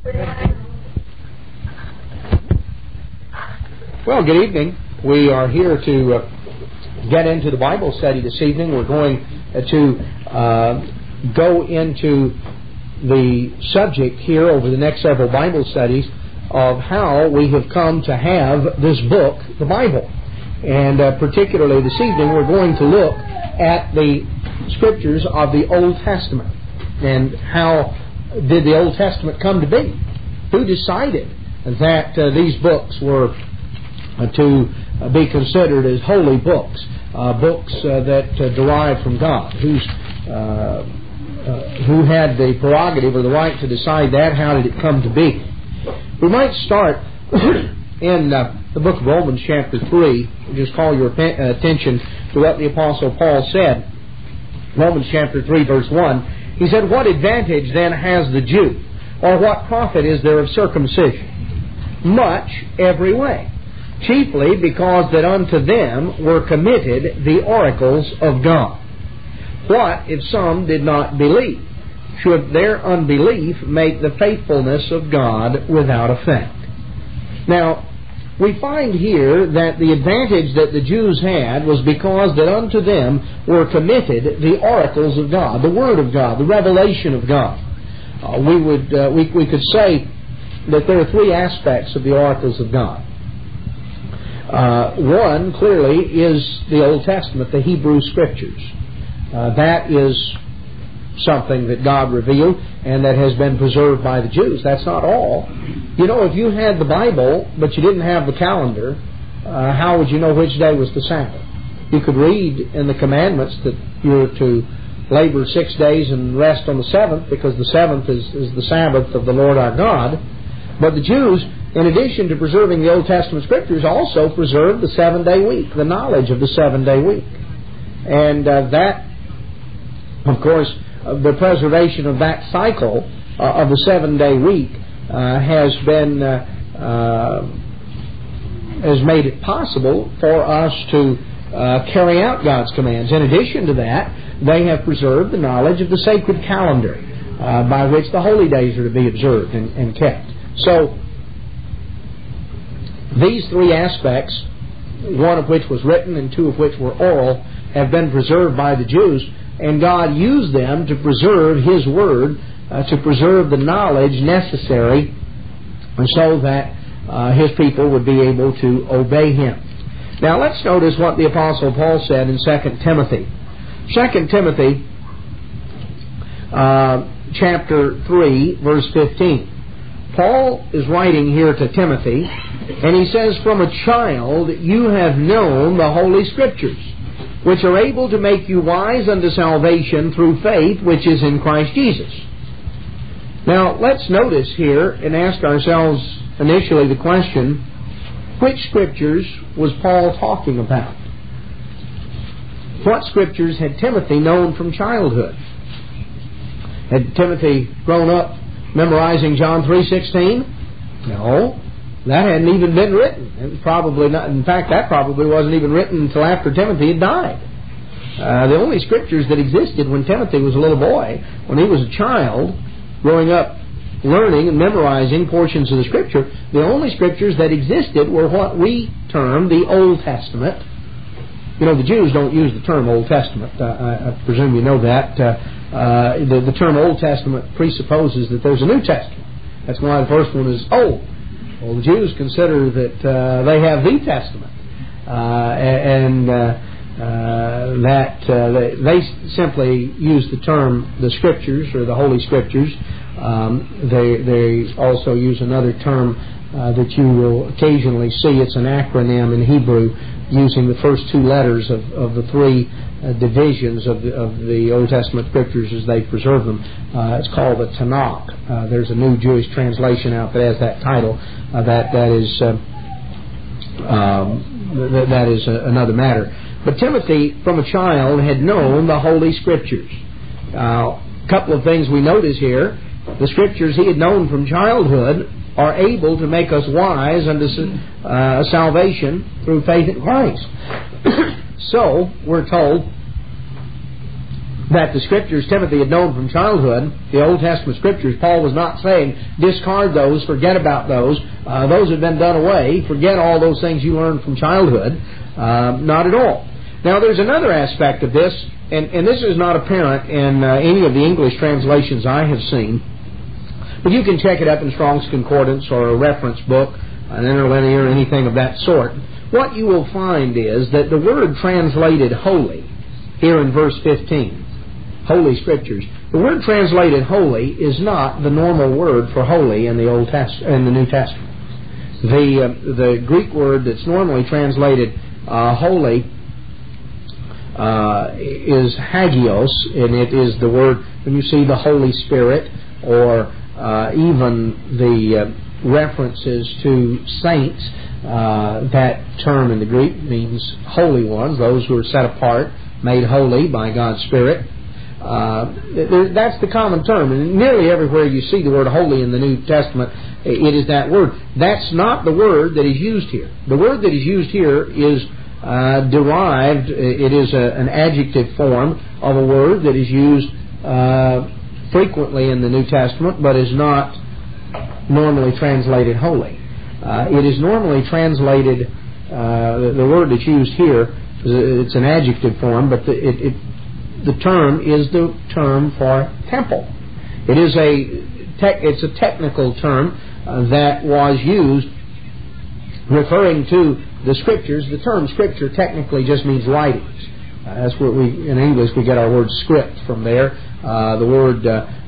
Well, good evening. We are here to get into the Bible study this evening. We're going to go into the subject here over the next several Bible studies of how we have come to have this book, the Bible. And particularly this evening, we're going to look at the Scriptures of the Old Testament. And how did the Old Testament come to be? Who decided that these books were to be considered as holy books, books that derive from God? Who had the prerogative or the right to decide that? How did it come to be? We might start in the book of Romans chapter 3. Just call your attention to what the Apostle Paul said. Romans chapter 3 verse 1. He said, "What advantage then has the Jew? Or what profit is there of circumcision? Much every way. Chiefly because that unto them were committed the oracles of God. What if some did not believe? Should their unbelief make the faithfulness of God without effect?" Now, we find here that the advantage that the Jews had was because that unto them were committed the oracles of God, the Word of God, the revelation of God. We could say that there are three aspects of the oracles of God. One, clearly, is the Old Testament, the Hebrew Scriptures. That is something that God revealed and that has been preserved by the Jews. That's not all. You know, if you had the Bible, but you didn't have the calendar, how would you know which day was the Sabbath? You could read in the commandments that you're to labor 6 days and rest on the seventh, because the seventh is the Sabbath of the Lord our God. But the Jews, in addition to preserving the Old Testament Scriptures, also preserved the 7-day week, the knowledge of the 7-day week. And that, of course, the preservation of that cycle of the 7-day week has made it possible for us to carry out God's commands. In addition to that, they have preserved the knowledge of the sacred calendar by which the holy days are to be observed and kept. So, these three aspects, one of which was written and two of which were oral, have been preserved by the Jews, and God used them to preserve His Word, to preserve the knowledge necessary so that His people would be able to obey Him. Now let's notice what the Apostle Paul said in 2 Timothy. 2 Timothy chapter 3 verse 15. Paul is writing here to Timothy, and he says, "From a child you have known the Holy Scriptures, which are able to make you wise unto salvation through faith which is in Christ Jesus." Now, let's notice here and ask ourselves initially the question, which Scriptures was Paul talking about? What Scriptures had Timothy known from childhood? Had Timothy grown up memorizing John 3:16? No. That hadn't even been written. And probably not. In fact, that probably wasn't even written until after Timothy had died. The only Scriptures that existed when Timothy was a little boy, when he was a child, growing up, learning and memorizing portions of the Scripture, the only Scriptures that existed were what we term the Old Testament. You know, the Jews don't use the term Old Testament. I presume you know that. The term Old Testament presupposes that there's a New Testament. That's why the first one is Old. Well, the Jews consider that they have the Testament, they simply use the term the Scriptures or the Holy Scriptures. They also use another term that you will occasionally see. It's an acronym in Hebrew using the first two letters of the three divisions of the Old Testament Scriptures as they preserve them. It's called the Tanakh. There's a new Jewish translation out that has that title. That is another matter. But Timothy, from a child, had known the Holy Scriptures. A couple of things we notice here. The Scriptures he had known from childhood are able to make us wise unto salvation through faith in Christ. So, we're told that the Scriptures Timothy had known from childhood, the Old Testament Scriptures, Paul was not saying, discard those, forget about those. Those have been done away. Forget all those things you learned from childhood. Not at all. Now, there's another aspect of this, and this is not apparent in any of the English translations I have seen, but you can check it up in Strong's Concordance or a reference book, an interlinear, anything of that sort. What you will find is that the word translated holy, here in verse 15, Holy Scriptures, the word translated holy is not the normal word for holy in the New Testament. The Greek word that's normally translated holy is hagios, and it is the word when you see the Holy Spirit, or even the references to saints. That term in the Greek means holy ones, those who are set apart, made holy by God's Spirit. That's the common term, and nearly everywhere you see the word holy in the New Testament, it is that word. That's not the word that is used here. The word that is used here is derived, it is an adjective form of a word that is used frequently in the New Testament, but is not normally translated holy. It is normally translated, the word that's used here, it's an adjective form, but the term is the term for temple. It's a technical term that was used referring to the Scriptures. The term Scripture technically just means writings. That's where in English we get our word script from there. The word,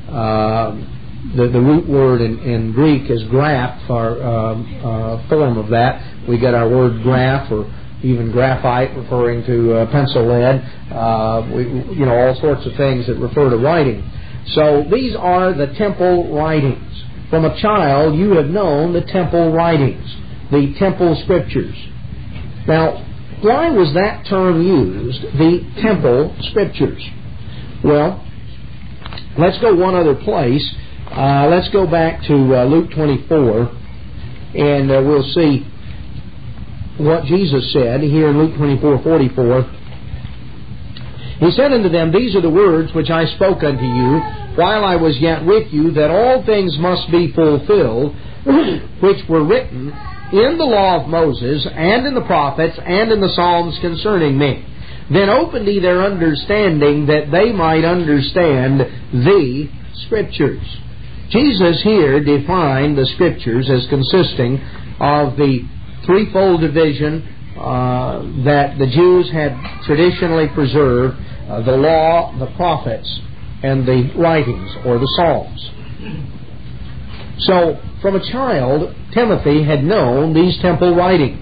the root word in Greek is graph, or form of that. We get our word graph, or even graphite, referring to pencil lead. All sorts of things that refer to writing. So these are the temple writings. From a child, you have known the temple writings, the temple Scriptures. Now, why was that term used, the temple Scriptures? Well, let's go one other place. Let's go back to Luke 24, and we'll see what Jesus said here in Luke 24:44. He said unto them, These are the words which I spoke unto you while I was yet with you, that all things must be fulfilled, which were written in the law of Moses, and in the prophets, and in the Psalms concerning me. Then opened he their understanding, that they might understand the Scriptures. Jesus here defined the Scriptures as consisting of the threefold division that the Jews had traditionally preserved, the law, the prophets, and the writings, or the Psalms. So, from a child, Timothy had known these temple writings.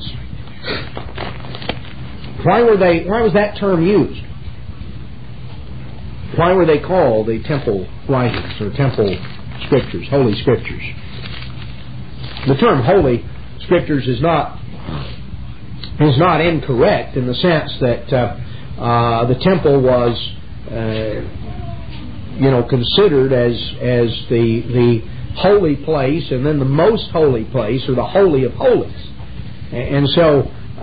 Why was that term used? Why were they called the temple writings, or temple Scriptures, Holy Scriptures? The term Holy Scriptures is not incorrect in the sense that the temple was considered as the holy place, and then the most holy place, or the Holy of Holies. And so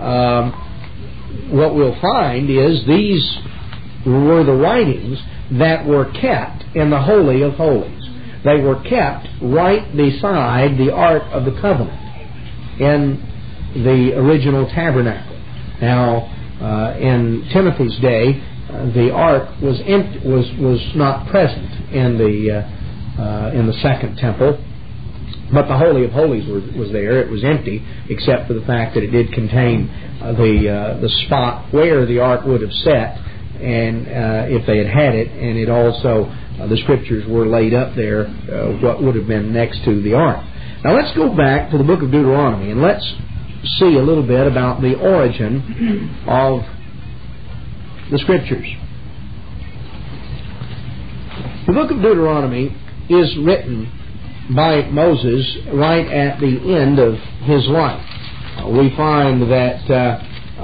what we'll find is these were the writings that were kept in the Holy of Holies. They were kept right beside the Ark of the Covenant in the original tabernacle. Now, in Timothy's day, the Ark was not present in the second temple, but the Holy of Holies was there. It was empty, except for the fact that it did contain the spot where the Ark would have sat, and if they had it, and it also the Scriptures were laid up there, what would have been next to the Ark. Now let's go back to the book of Deuteronomy, and let's see a little bit about the origin of the Scriptures. The book of Deuteronomy is written by Moses right at the end of his life. We find that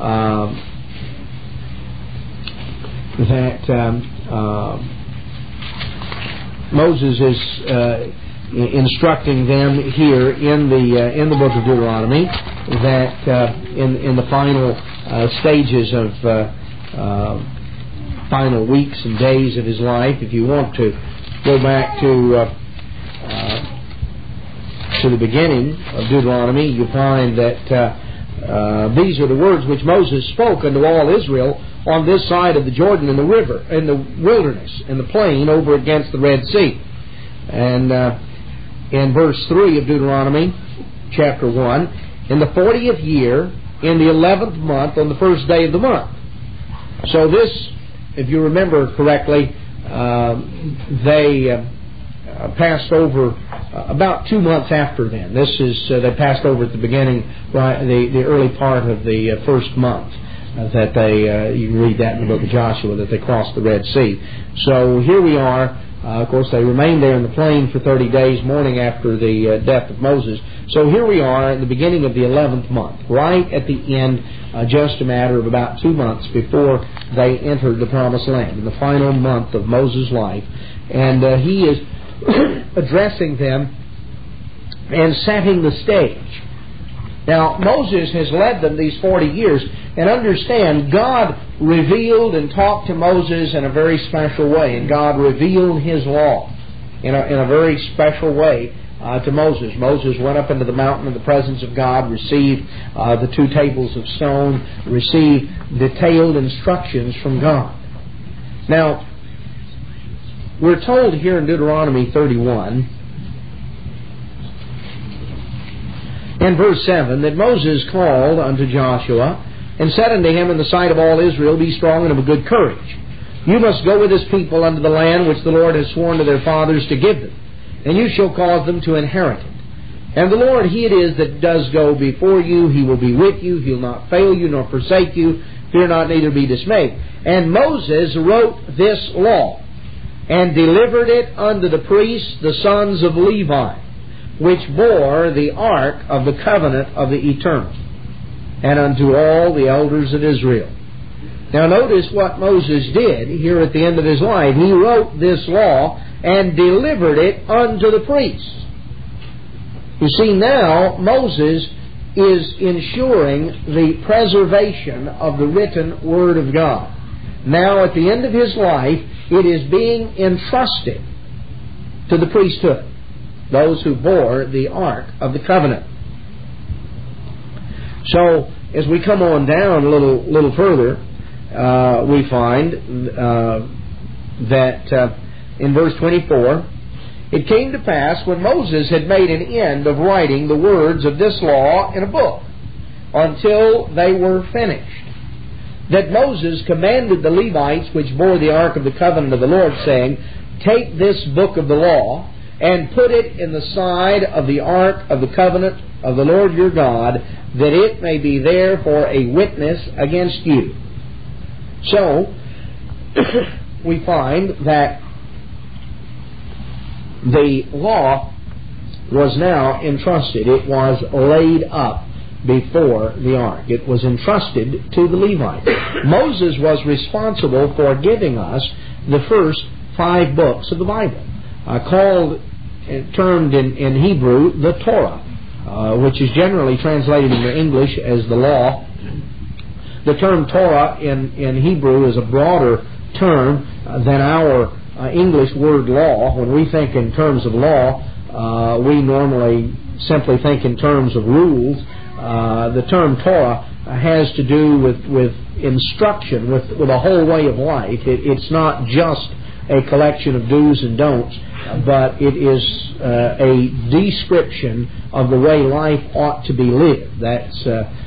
Moses is instructing them here in the book of Deuteronomy that in the final stages of final weeks and days of his life. If you want to go back to the beginning of Deuteronomy, you find that these are the words which Moses spoke unto all Israel on this side of the Jordan in the river, in the wilderness, in the plain over against the Red Sea. And in verse 3 of Deuteronomy chapter 1, in the 40th year, in the 11th month, on the first day of the month. So this, if you remember correctly, they passed over about 2 months after then. This is, they passed over at the beginning, right, the early part of the first month. That they, you can read that in the book of Joshua, that they crossed the Red Sea. So here we are. Of course, they remained there in the plain for 30 days, mourning after the death of Moses. So here we are at the beginning of the 11th month, right at the end, just a matter of about 2 months before they entered the Promised Land, in the final month of Moses' life. And he is addressing them and setting the stage. Now, Moses has led them these 40 years, and understand, God revealed and talked to Moses in a very special way, and God revealed His law in a very special way to Moses. Moses went up into the mountain in the presence of God, received the 2 tables of stone, received detailed instructions from God. Now, we're told here in Deuteronomy 31, in verse 7, that Moses called unto Joshua, and said unto him in the sight of all Israel, Be strong and of a good courage. You must go with this people unto the land which the Lord has sworn to their fathers to give them, and you shall cause them to inherit it. And the Lord, He it is that does go before you. He will be with you. He will not fail you nor forsake you. Fear not, neither be dismayed. And Moses wrote this law, and delivered it unto the priests, the sons of Levi, which bore the ark of the covenant of the Eternal, and unto all the elders of Israel. Now notice what Moses did here at the end of his life. He wrote this law and delivered it unto the priests. You see, now Moses is ensuring the preservation of the written Word of God. Now at the end of his life, it is being entrusted to the priesthood, those who bore the Ark of the Covenant. So, as we come on down a little further, we find that in verse 24, It came to pass, when Moses had made an end of writing the words of this law in a book, until they were finished, that Moses commanded the Levites which bore the Ark of the Covenant of the Lord, saying, Take this book of the law, and put it in the side of the Ark of the Covenant of the Lord your God, that it may be there for a witness against you. So, we find that the law was now entrusted. It was laid up before the ark. It was entrusted to the Levites. Moses was responsible for giving us the first 5 books of the Bible, termed in Hebrew the Torah, which is generally translated into English as the law. The term Torah in Hebrew is a broader term than our English word law. When we think in terms of law, we normally simply think in terms of rules. The term Torah has to do with instruction, with a whole way of life. It's not just a collection of do's and don'ts, but it is a description of the way life ought to be lived. That's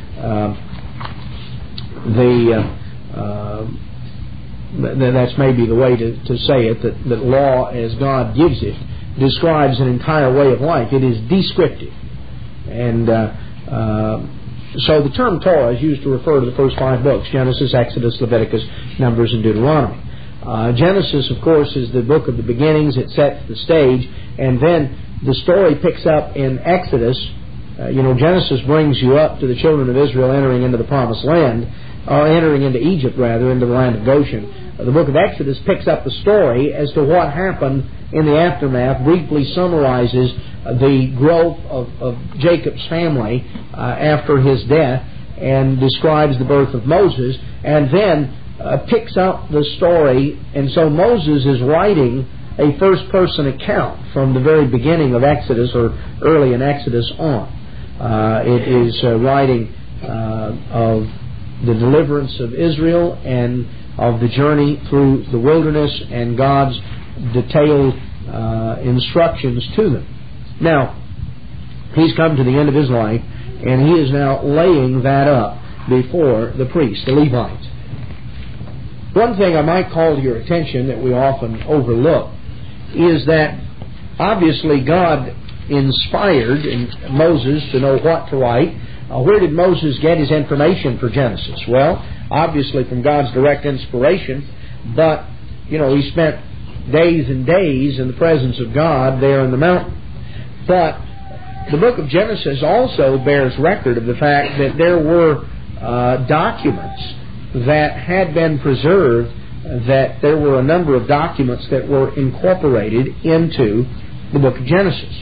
that's maybe the way to say it, that law as God gives it describes an entire way of life. It is descriptive. And so the term Torah is used to refer to the first 5 books: Genesis, Exodus, Leviticus, Numbers, and Deuteronomy. Genesis, of course, is the book of the beginnings. It sets the stage, and then the story picks up in Exodus. Genesis brings you up to the children of Israel entering into the Promised Land, or entering into Egypt, rather, into the land of Goshen. The book of Exodus picks up the story as to what happened in the aftermath, briefly summarizes the growth of Jacob's family after his death, and describes the birth of Moses, and then picks up the story, and so Moses is writing a first-person account from the very beginning of Exodus, or early in Exodus on. It is writing of the deliverance of Israel and of the journey through the wilderness and God's detailed instructions to them. Now, he's come to the end of his life, and he is now laying that up before the priests, the Levites. One thing I might call to your attention that we often overlook is that obviously God inspired Moses to know what to write. Where did Moses get his information for Genesis? Well, obviously from God's direct inspiration, but, he spent days and days in the presence of God there in the mountain. But the book of Genesis also bears record of the fact that there were documents that had been preserved, that there were a number of documents that were incorporated into the book of Genesis.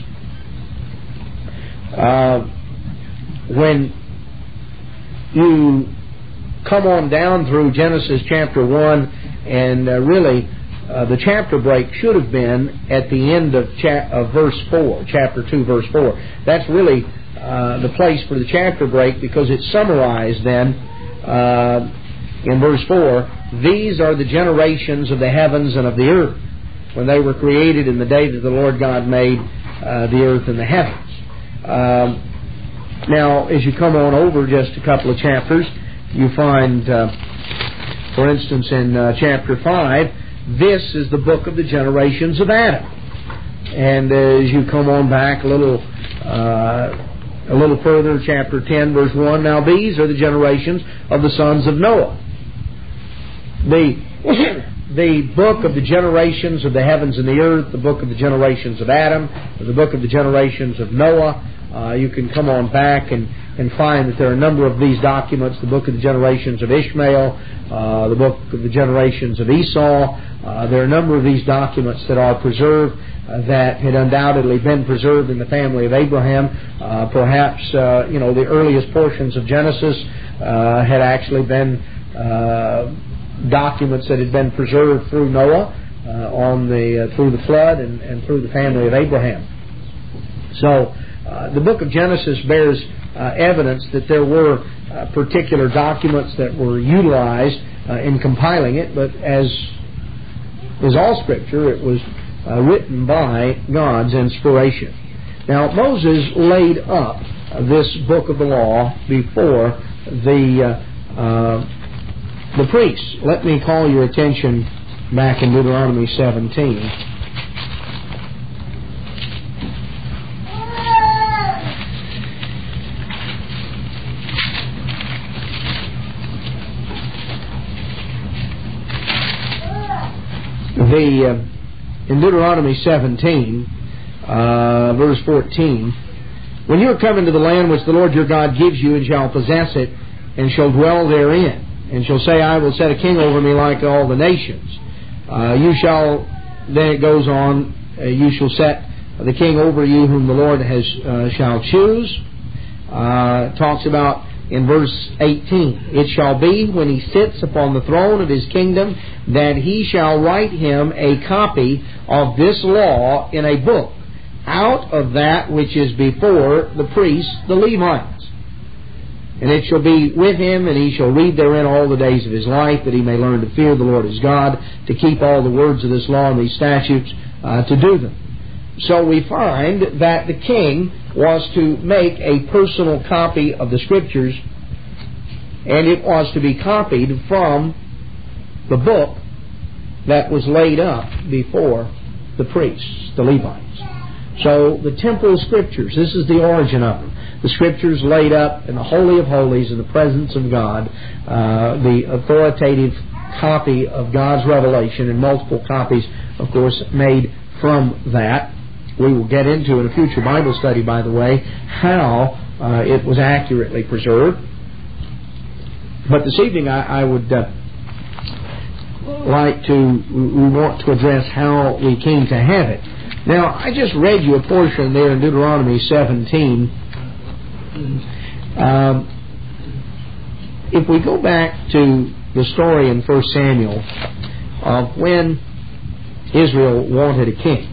When you come on down through Genesis chapter 1, and really the chapter break should have been at the end of verse 4, chapter 2, verse 4. That's really the place for the chapter break, because it's summarized then in verse 4, these are the generations of the heavens and of the earth, when they were created in the day that the Lord God made the earth and the heavens. Now, as you come on over just a couple of chapters, you find, for instance, in chapter 5, this is the book of the generations of Adam. And as you come on back a little further, chapter 10, verse 1, now these are the generations of the sons of Noah. The book of the generations of the heavens and the earth, the book of the generations of Adam, the book of the generations of Noah. You can come on back and find that there are a number of these documents, the book of the generations of Ishmael, the book of the generations of Esau. There are a number of these documents that are preserved that had undoubtedly been preserved in the family of Abraham. Perhaps, the earliest portions of Genesis had actually been documents that had been preserved through Noah through the flood and through the family of Abraham. So the book of Genesis bears evidence that there were particular documents that were utilized in compiling it, but as is all Scripture, it was written by God's inspiration. Now, Moses laid up this book of the law before the priests. Let me call your attention back in Deuteronomy 17. In Deuteronomy 17, verse 14, when you are come into the land which the Lord your God gives you, and shall possess it, and shall dwell therein, and shall say, I will set a king over me like all the nations. You shall, then it goes on, you shall set the king over you whom the Lord shall choose. Talks about in verse 18, it shall be when he sits upon the throne of his kingdom that he shall write him a copy of this law in a book out of that which is before the priests, the Levites. And it shall be with him, and he shall read therein all the days of his life, that he may learn to fear the Lord his God, to keep all the words of this law and these statutes, to do them. So we find that the king was to make a personal copy of the Scriptures, and it was to be copied from the book that was laid up before the priests, the Levites. So the temple Scriptures, this is the origin of them. The Scriptures laid up in the Holy of Holies in the presence of God, the authoritative copy of God's revelation, and multiple copies, of course, made from that. We will get into in a future Bible study, by the way, how it was accurately preserved. But this evening I would we want to address how we came to have it. Now, I just read you a portion there in Deuteronomy 17. If we go back to the story in 1 Samuel of when Israel wanted a king.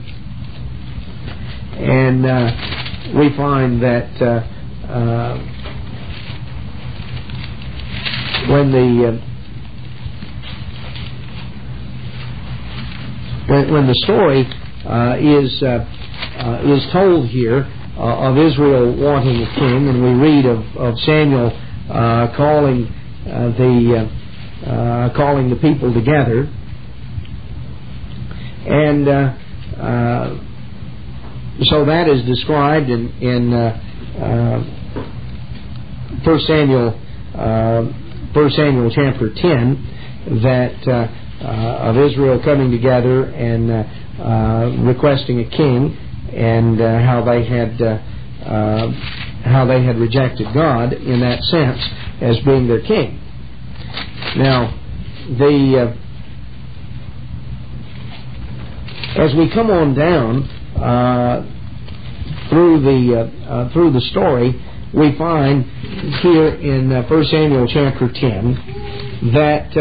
And we find that when the story is told here of Israel wanting a king, and we read of Samuel calling the people together, and so that is described in 1 Samuel chapter 10, that of Israel coming together and requesting a king, and how they had rejected God in that sense as being their king. Now, as we come on down through the story, we find here in 1 Samuel chapter 10 that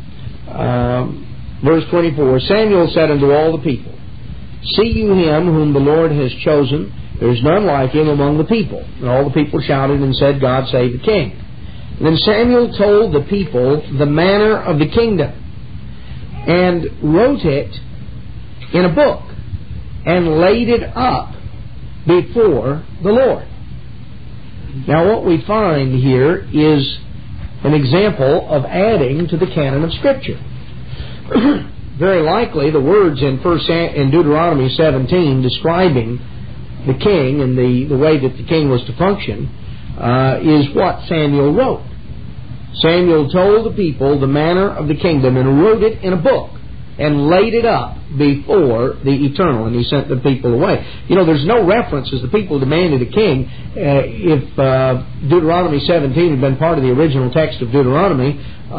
verse 24, Samuel said unto all the people, See you him whom the Lord has chosen? There is none like him among the people. And all the people shouted and said, God save the king. And then Samuel told the people the manner of the kingdom, and wrote it in a book, and laid it up before the Lord. Now what we find here is an example of adding to the canon of Scripture. Very likely the words in Deuteronomy 17 describing the king and the way that the king was to function is what Samuel wrote. Samuel told the people the manner of the kingdom and wrote it in a book and laid it up before the Eternal, and he sent the people away. You know, there's no reference as the people demanded a king. If Deuteronomy 17 had been part of the original text of Deuteronomy,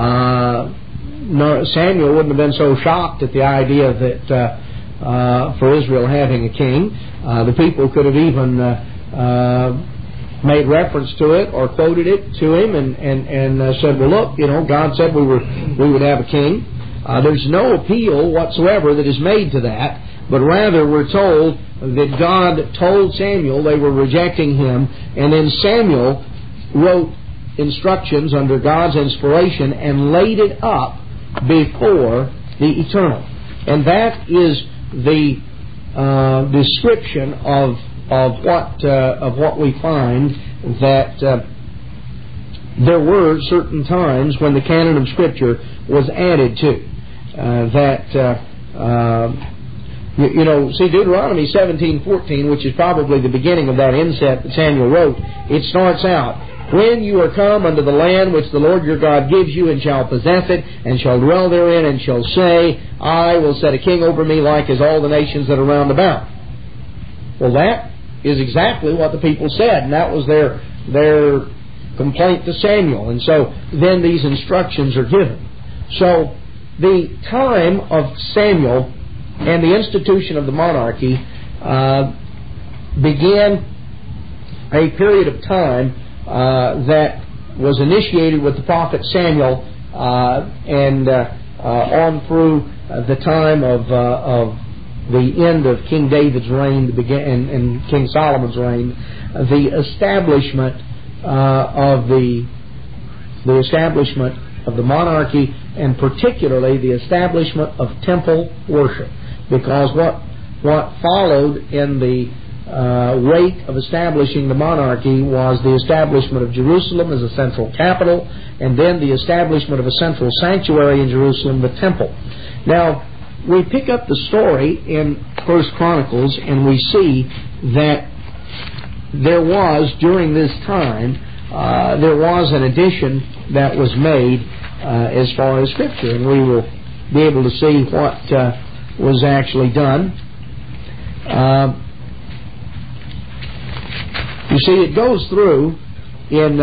Samuel wouldn't have been so shocked at the idea that for Israel having a king. The people could have even made reference to it or quoted it to him and said, well, look, you know, God said we would have a king. There's no appeal whatsoever that is made to that, but rather we're told that God told Samuel they were rejecting him, and then Samuel wrote instructions under God's inspiration and laid it up before the Eternal. And that is the description of what we find, that there were certain times when the canon of Scripture was added to. See, Deuteronomy 17:14, which is probably the beginning of that inset that Samuel wrote, it starts out, When you are come unto the land which the Lord your God gives you, and shall possess it, and shall dwell therein, and shall say, I will set a king over me like as all the nations that are round about. Well, that is exactly what the people said, and that was their complaint to Samuel. And so then these instructions are given. So the time of Samuel and the institution of the monarchy began a period of time that was initiated with the prophet Samuel and on through the time of the end of King David's reign and King Solomon's reign, the establishment of the monarchy, and particularly the establishment of temple worship. Because what followed in the wake of establishing the monarchy was the establishment of Jerusalem as a central capital, and then the establishment of a central sanctuary in Jerusalem, the temple. Now, we pick up the story in 1 Chronicles, and we see that there was, during this time, there was an addition that was made as far as Scripture, and we will be able to see what was actually done. You see, it goes through in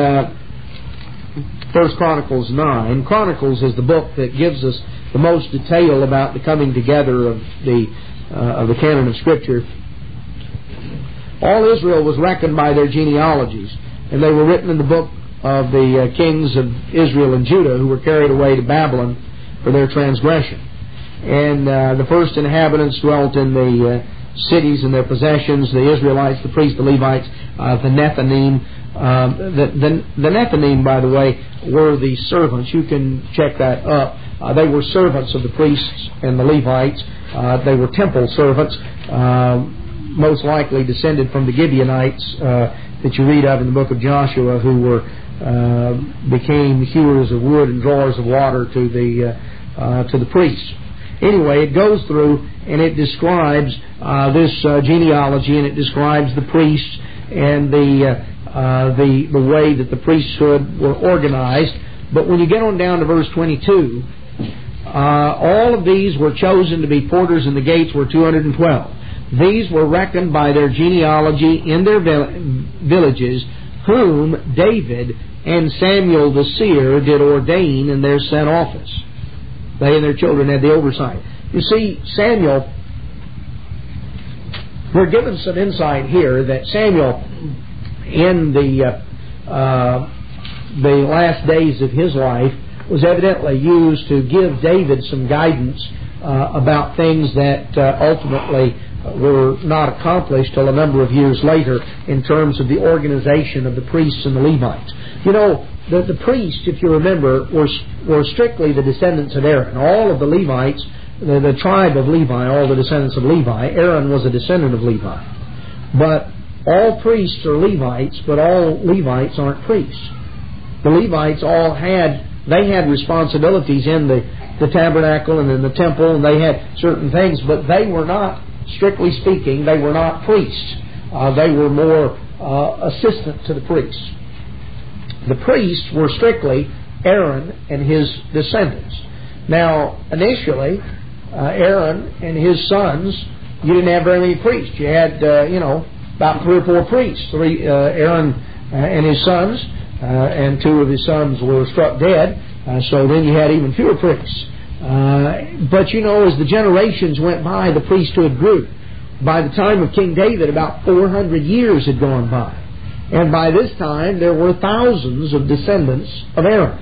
1 Chronicles 9. Chronicles is the book that gives us the most detail about the coming together of the canon of Scripture. All Israel was reckoned by their genealogies, and they were written in the book of the kings of Israel and Judah who were carried away to Babylon for their transgression. And the first inhabitants dwelt in the cities and their possessions, the Israelites, the priests, the Levites, the Nethinim. The Nethinim, by the way, were the servants. You can check that up. They were servants of the priests and the Levites. They were temple servants, most likely descended from the Gibeonites that you read of in the book of Joshua, who became hewers of wood and drawers of water to the priests. Anyway, it goes through and it describes this genealogy, and it describes the priests and the way that the priesthood were organized. But when you get on down to verse 22, all of these were chosen to be porters, and the gates were 212. These were reckoned by their genealogy in their villages, whom David and Samuel the seer did ordain in their set office. They and their children had the oversight. You see, Samuel, we're given some insight here that Samuel, in the last days of his life, was evidently used to give David some guidance about things that ultimately were not accomplished till a number of years later in terms of the organization of the priests and the Levites. You know, the priests, if you remember, were strictly the descendants of Aaron. All of the Levites, the tribe of Levi, all the descendants of Levi, Aaron was a descendant of Levi. But all priests are Levites, but all Levites aren't priests. The Levites they had responsibilities in the tabernacle and in the temple, and they had certain things, but they were not, strictly speaking, they were not priests. They were more assistant to the priests. The priests were strictly Aaron and his descendants. Now, initially, Aaron and his sons, you didn't have very many priests. You had, about 3 or 4 priests. Aaron and his sons, and 2 of his sons were struck dead. So then you had even fewer priests. But as the generations went by, the priesthood grew. By the time of King David, about 400 years had gone by. And by this time, there were thousands of descendants of Aaron.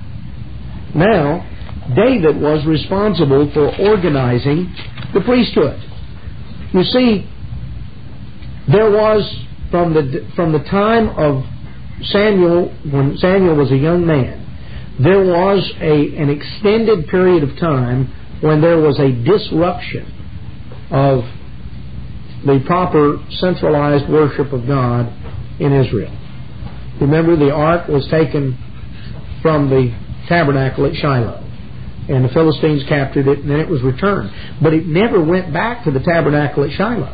Now, David was responsible for organizing the priesthood. You see, there was, from the time of Samuel, when Samuel was a young man, there was an extended period of time when there was a disruption of the proper centralized worship of God in Israel. Remember, the ark was taken from the tabernacle at Shiloh, and the Philistines captured it, and then it was returned. But it never went back to the tabernacle at Shiloh.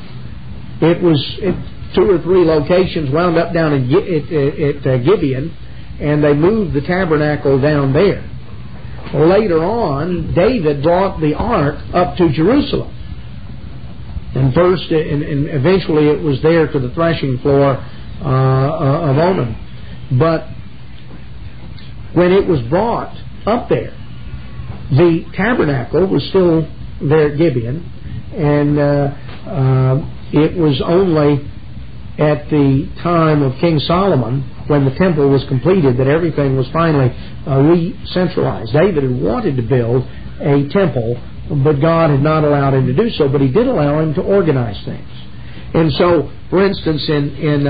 It was at 2 or 3 locations, wound up down at Gibeon, and they moved the tabernacle down there. Later on, David brought the ark up to Jerusalem. And eventually it was there to the threshing floor of Onan. But when it was brought up there, the tabernacle was still there at Gibeon, and it was only at the time of King Solomon, when the temple was completed, that everything was finally re-centralized. David had wanted to build a temple, but God had not allowed him to do so, but he did allow him to organize things. And so, for instance, in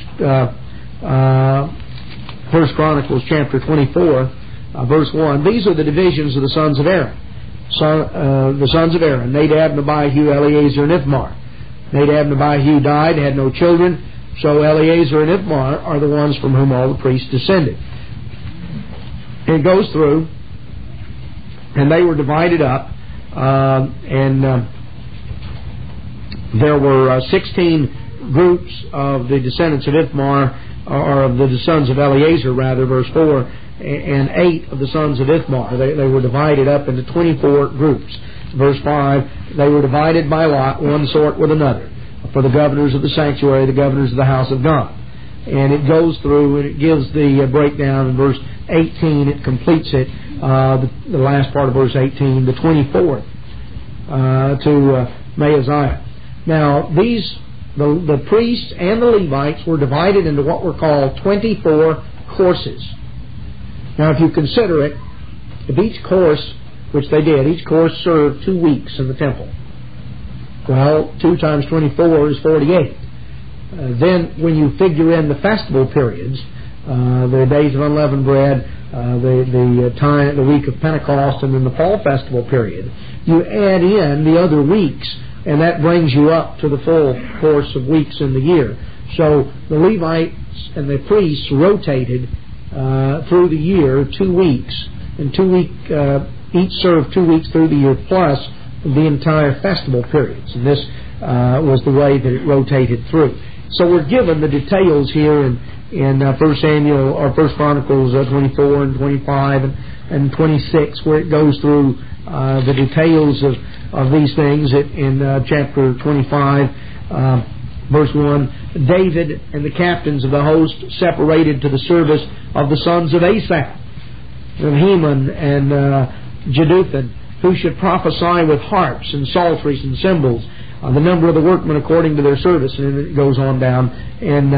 First Chronicles chapter 24, verse 1, these are the divisions of the sons of Aaron. The sons of Aaron, Nadab, Abihu, Eleazar, and Ithamar. Nadab and Abihu died, had no children, so Eleazar and Ithamar are the ones from whom all the priests descended. It goes through, and they were divided up, and there were 16 groups of the descendants of Ithamar, or of the sons of Eleazar, rather, verse 4, and 8 of the sons of Ithamar. They were divided up into 24 groups. Verse 5, they were divided by lot, one sort with another, for the governors of the sanctuary, the governors of the house of God. And it goes through and it gives the breakdown in verse 18. It completes it, the last part of verse 18, the 24th to Maaziah. Now, the priests and the Levites were divided into what were called 24 courses. Now, if you consider it, if each course, which they did, each course served 2 weeks in the temple. Well, 2 times 24 is 48. Then, when you figure in the festival periods, the days of unleavened bread, the week of Pentecost, and then the fall festival period, you add in the other weeks, and that brings you up to the full course of weeks in the year. So the Levites and the priests rotated through the year 2 weeks, and each served 2 weeks through the year plus the entire festival periods. And this was the way that it rotated through. So we're given the details here in 1 Samuel or 1 Chronicles 24 and 25 and 26, where it goes through the details of these things. In chapter 25, verse 1, David and the captains of the host separated to the service of the sons of Asaph, of Heman and Jeduthun, who should prophesy with harps and psalteries and cymbals, the number of the workmen according to their service. And it goes on down. And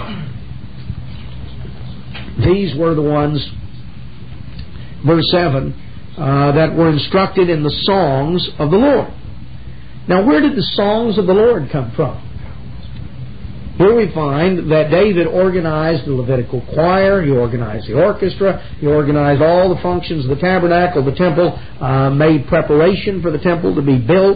these were the ones, verse 7, that were instructed in the songs of the Lord. Now, where did the songs of the Lord come from? Here we find that David organized the Levitical choir, he organized the orchestra, he organized all the functions of the tabernacle, the temple, made preparation for the temple to be built.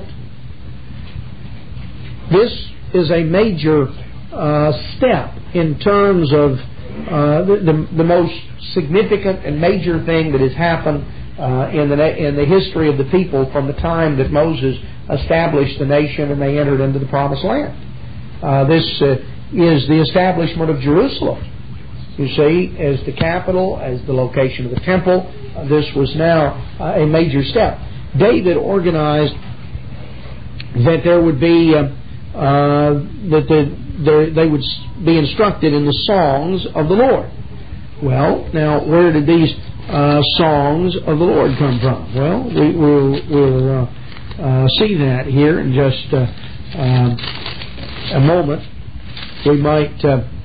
This is a major step in terms of the most significant and major thing that has happened in the history of the people from the time that Moses established the nation and they entered into the Promised Land. This is the establishment of Jerusalem. You see, as the capital, as the location of the temple, this was now a major step. David organized that there would be they would be instructed in the songs of the Lord. Well, now where did these songs of the Lord come from? Well, we'll see that here in just a moment. We might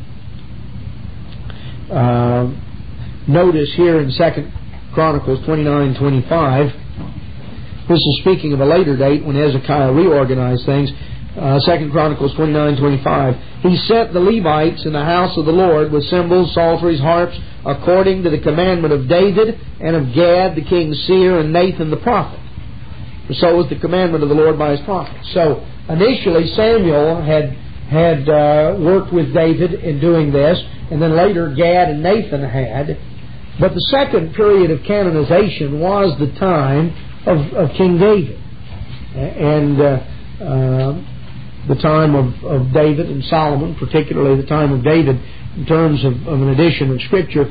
notice here in 2 Chronicles 29:25. This is speaking of a later date when Hezekiah reorganized things. 2 Chronicles 29:25. He sent the Levites in the house of the Lord with cymbals, psalteries, harps, according to the commandment of David and of Gad the king's seer and Nathan the prophet. So was the commandment of the Lord by his prophets. So initially Samuel had worked with David in doing this, and then later Gad and Nathan had. But the second period of canonization was the time of King David. And the time of David and Solomon, particularly the time of David in terms of an edition of Scripture.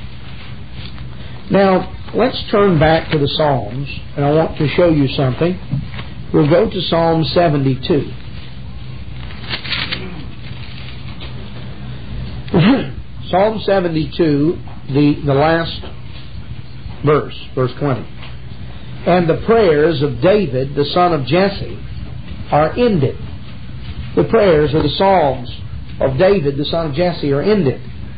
Now, let's turn back to the Psalms, and I want to show you something. We'll go to Psalm 72. Psalm 72, the last verse, verse 20. And the prayers of David, the son of Jesse, are ended. The prayers or the psalms of David, the son of Jesse, are ended.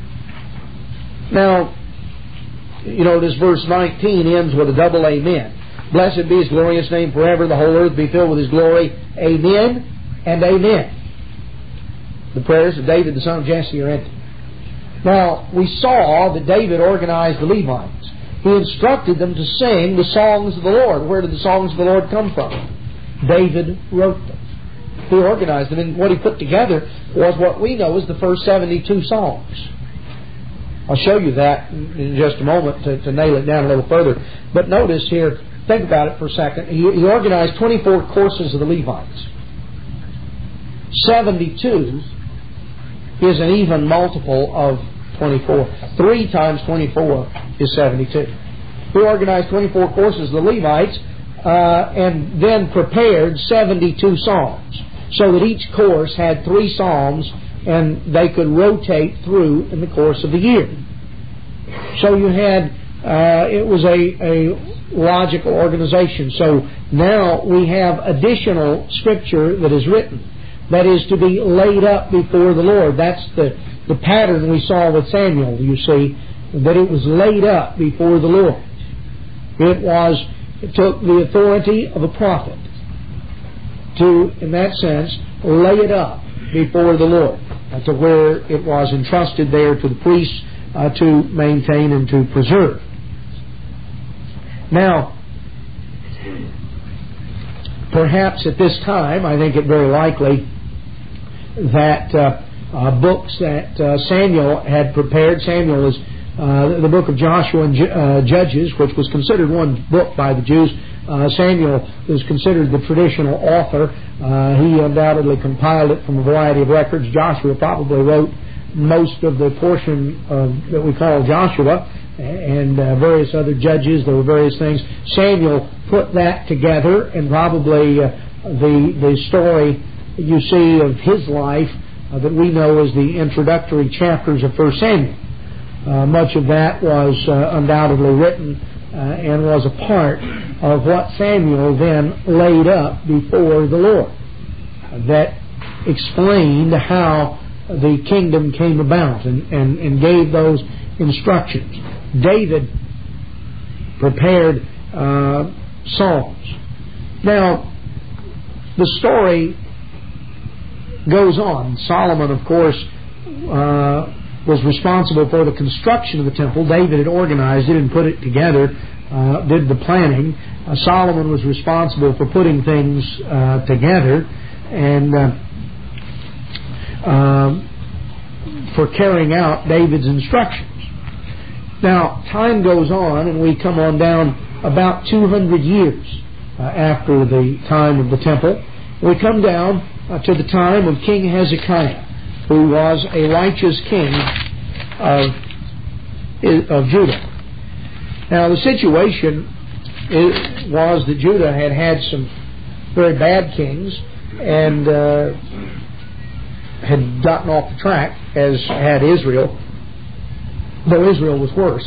Now, you know, this verse 19 ends with a double amen. Blessed be His glorious name forever. The whole earth be filled with His glory. Amen and amen. The prayers of David, the son of Jesse, are ended. Now, we saw that David organized the Levites. He instructed them to sing the songs of the Lord. Where did the songs of the Lord come from? David wrote them. He organized them, and what he put together was what we know as the first 72 songs. I'll show you that in just a moment to nail it down a little further. But notice here, think about it for a second. He organized 24 courses of the Levites. 72 is an even multiple of 24. 3 times 24 is 72. He organized 24 courses of the Levites and then prepared 72 psalms, so that each course had 3 psalms and they could rotate through in the course of the year. So you had, it was a logical organization. So now we have additional Scripture that is written, that is to be laid up before the Lord. That's the pattern we saw with Samuel, you see. that it was laid up before the Lord. It took the authority of a prophet to, in that sense, lay it up before the Lord, to where it was entrusted there to the priests to maintain and to preserve. Now, perhaps at this time, I think it very likely that books that Samuel had prepared. Samuel is the book of Joshua and Judges, which was considered one book by the Jews. Samuel is considered the traditional author. He undoubtedly compiled it from a variety of records. Joshua probably wrote most of the portion that we call Joshua, and various other judges. There were various things. Samuel put that together, and probably the story you see of his life that we know as the introductory chapters of 1 Samuel. Much of that was undoubtedly written and was a part of what Samuel then laid up before the Lord, that explained how the kingdom came about and gave those instructions. David prepared Psalms. Now, the story goes on. Solomon, of course, was responsible for the construction of the temple. David had organized it and put it together, did the planning. Solomon was responsible for putting things together and for carrying out David's instructions. Now, time goes on, and we come on down about 200 years after the time of the temple. We come down to the time of King Hezekiah, who was a righteous king of Judah. Now, the situation was that Judah had had some very bad kings and had gotten off the track, as had Israel, though Israel was worse.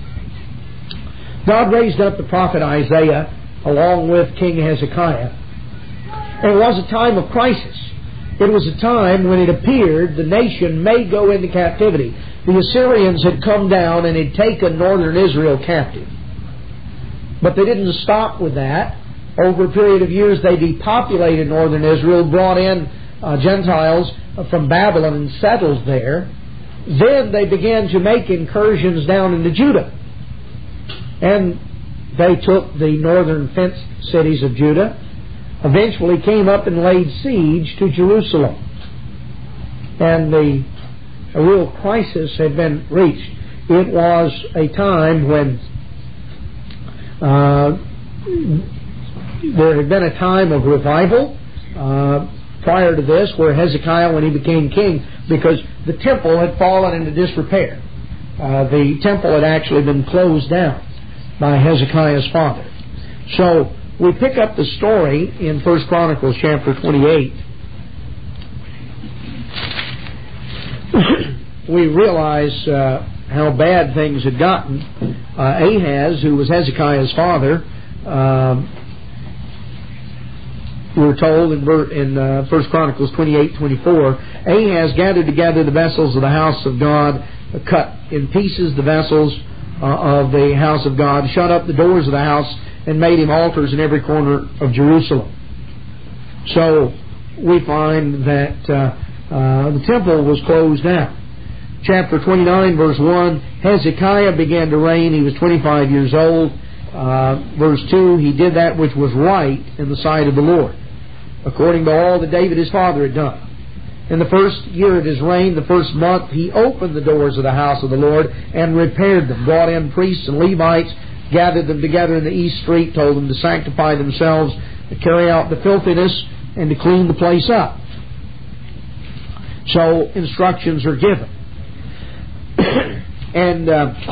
God raised up the prophet Isaiah along with King Hezekiah. And it was a time of crisis. It was a time when it appeared the nation may go into captivity. The Assyrians had come down and had taken northern Israel captive. But they didn't stop with that. Over a period of years, they depopulated northern Israel, brought in Gentiles from Babylon and settled there. Then they began to make incursions down into Judah. And they took the northern fenced cities of Judah, eventually came up and laid siege to Jerusalem. And a real crisis had been reached. It was a time when there had been a time of revival prior to this, where Hezekiah, when he became king, because the temple had fallen into disrepair. The temple had actually been closed down by Hezekiah's father. So we pick up the story in 1 Chronicles chapter 28. We realize how bad things had gotten. Ahaz, who was Hezekiah's father, we're told in 1 Chronicles 28:24, Ahaz gathered together the vessels of the house of God, cut in pieces the vessels of the house of God, shut up the doors of the house, and made him altars in every corner of Jerusalem. So we find that the temple was closed down. Chapter 29, verse 1, Hezekiah began to reign. He was 25 years old. Verse 2, he did that which was right in the sight of the Lord, according to all that David his father had done. In the first year of his reign, the first month, he opened the doors of the house of the Lord and repaired them, brought in priests and Levites, gathered them together in the east street, told them to sanctify themselves, to carry out the filthiness, and to clean the place up. So instructions are given. And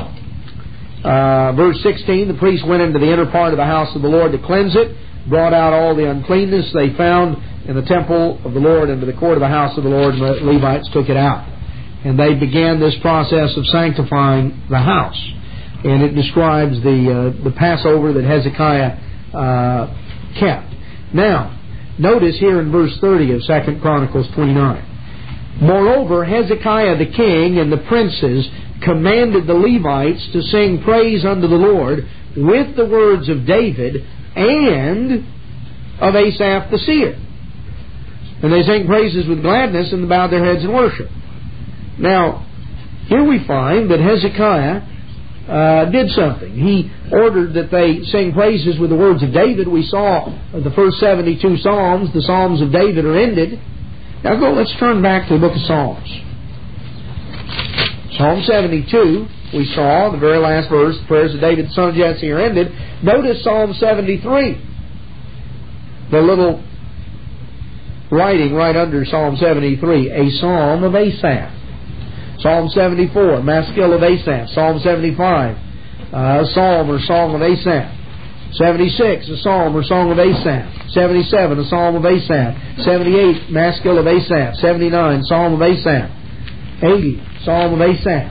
verse 16, the priests went into the inner part of the house of the Lord to cleanse it, brought out all the uncleanness they found in the temple of the Lord into the court of the house of the Lord, and the Levites took it out. And they began this process of sanctifying the house. And it describes the Passover that Hezekiah kept. Now, notice here in verse 30 of 2 Chronicles 29. Moreover, Hezekiah the king and the princes commanded the Levites to sing praise unto the Lord with the words of David and of Asaph the seer. And they sang praises with gladness and bowed their heads in worship. Now, here we find that Hezekiah did something. He ordered that they sing praises with the words of David. We saw the first 72 Psalms. The Psalms of David are ended. Now let's turn back to the book of Psalms. Psalm 72, we saw, the very last verse, the prayers of David, the son of Jesse, are ended. Notice Psalm 73. The little writing right under Psalm 73, a psalm of Asaph. Psalm 74, Maskil of Asaph. Psalm 75, a psalm or song of Asaph. 76, a psalm or song of Asaph. 77, a psalm of Asaph. 78, Maskil of Asaph. 79, psalm of Asaph. 80, psalm of Asaph.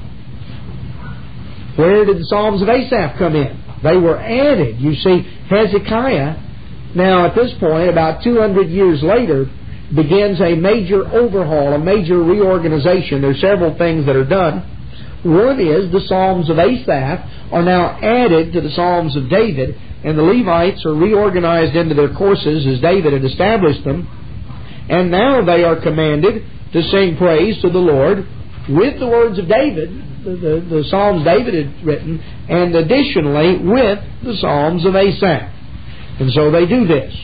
Where did the psalms of Asaph come in? They were added. You see, Hezekiah, now at this point, about 200 years later, begins a major overhaul, a major reorganization. There are several things that are done. One is the Psalms of Asaph are now added to the Psalms of David, and the Levites are reorganized into their courses as David had established them. And now they are commanded to sing praise to the Lord with the words of David, the Psalms David had written, and additionally with the Psalms of Asaph. And so they do this.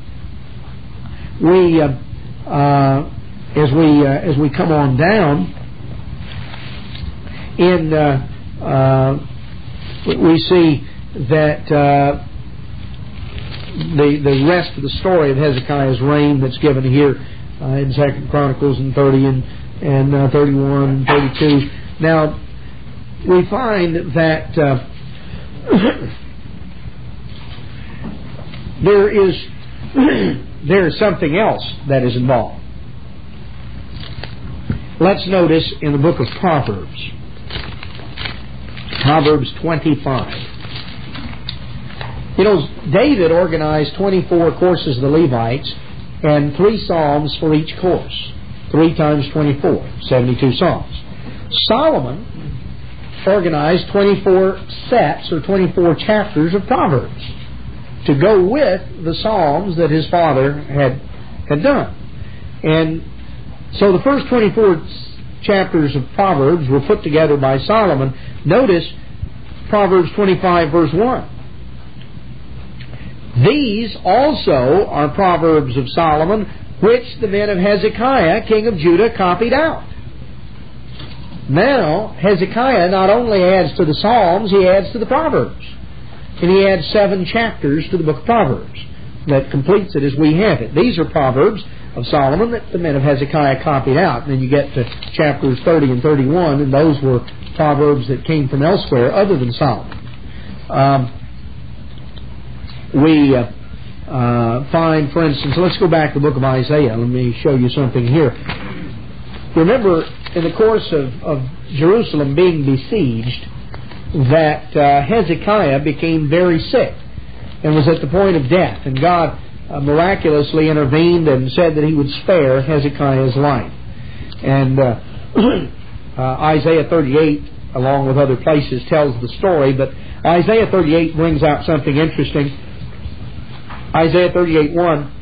As we come on down, we see that the rest of the story of Hezekiah's reign that's given here in 2 Chronicles and 30 and 31 and 32. Now, we find that there is something else that is involved. Let's notice in the book of Proverbs, Proverbs 25. You know, David organized 24 courses of the Levites and 3 psalms for each course. 3 times 24, 72 psalms. Solomon organized 24 sets or 24 chapters of Proverbs to go with the psalms that his father had done. And so the first 24 chapters of Proverbs were put together by Solomon. Notice Proverbs 25 verse 1. These also are Proverbs of Solomon, which the men of Hezekiah, king of Judah, copied out. Now, Hezekiah not only adds to the Psalms, he adds to the Proverbs. And he adds 7 chapters to the book of Proverbs. That completes it as we have it. These are Proverbs of Solomon that the men of Hezekiah copied out. And then you get to chapters 30 and 31, and those were Proverbs that came from elsewhere other than Solomon. We find, for instance, let's go back to the book of Isaiah. Let me show you something here. Remember, in the course of Jerusalem being besieged, that Hezekiah became very sick and was at the point of death. And God miraculously intervened and said that He would spare Hezekiah's life. And Isaiah 38, along with other places, tells the story. But Isaiah 38 brings out something interesting. Isaiah 38:1.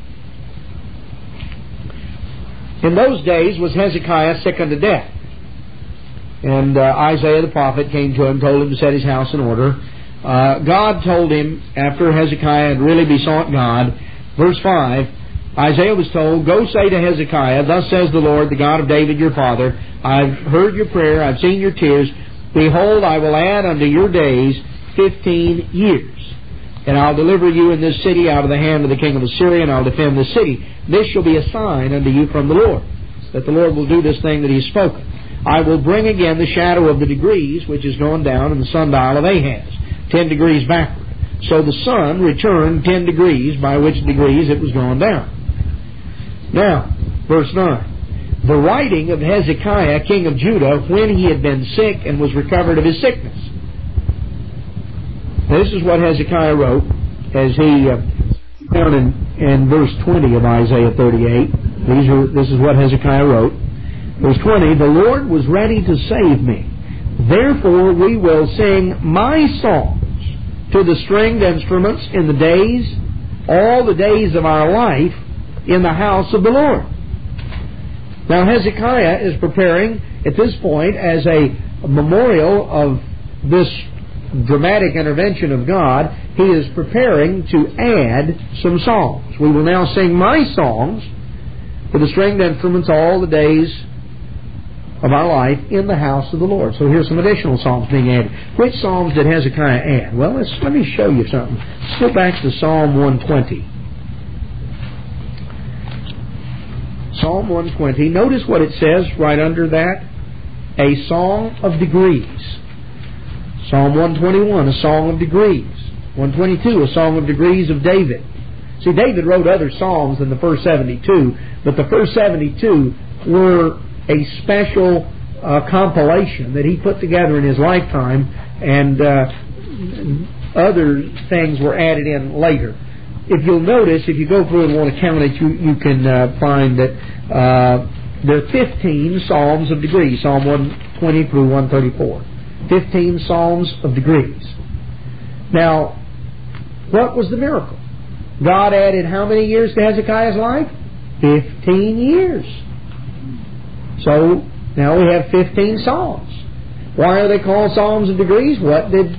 In those days was Hezekiah sick unto death. And Isaiah the prophet came to him, told him to set his house in order. God told him, after Hezekiah had really besought God, verse 5, Isaiah was told, "Go say to Hezekiah, thus says the Lord, the God of David your father, I've heard your prayer, I've seen your tears. Behold, I will add unto your days 15 years. And I'll deliver you in this city out of the hand of the king of Assyria, and I'll defend this city. This shall be a sign unto you from the Lord, that the Lord will do this thing that He has spoken. I will bring again the shadow of the degrees which is gone down in the sundial of Ahaz, 10 degrees backward. So the sun returned 10 degrees, by which degrees it was gone down." Now, verse 9. The writing of Hezekiah, king of Judah, when he had been sick and was recovered of his sickness. This is what Hezekiah wrote as he found in verse 20 of Isaiah 38. This is what Hezekiah wrote. Verse 20, "The Lord was ready to save me, Therefore we will sing my songs to the stringed instruments in the days, all the days of our life, in the house of the Lord. Now Hezekiah is preparing at this point as a memorial of this dramatic intervention of God. He is preparing to add some songs. We will now sing my songs to the stringed instruments all the days of our life in the house of the Lord. So here's some additional psalms being added. Which psalms did Hezekiah add? Well, let me show you something. Let's go back to Psalm 120. Psalm 120. Notice what it says right under that. A song of degrees. Psalm 121, a song of degrees. 122, a song of degrees of David. See, David wrote other psalms than the first 72, but the first 72 were a special compilation that he put together in his lifetime, and other things were added in later. If you'll notice, if you go through and want to count it, you can find that there are 15 psalms of degrees, Psalm 120 through 134. 15 psalms of degrees. Now, what was the miracle? God added how many years to Hezekiah's life? 15 years. So, now we have 15 psalms. Why are they called psalms of degrees? What did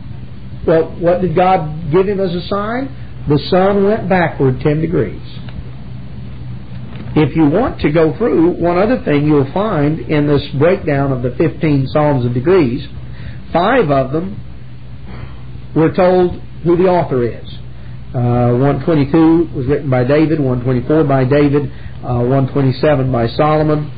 God give him as a sign? The sun went backward 10 degrees. If you want to go through, one other thing you'll find in this breakdown of the 15 psalms of degrees, 5 of them we're told who the author is. 122 was written by David, 124 by David, 127 by Solomon,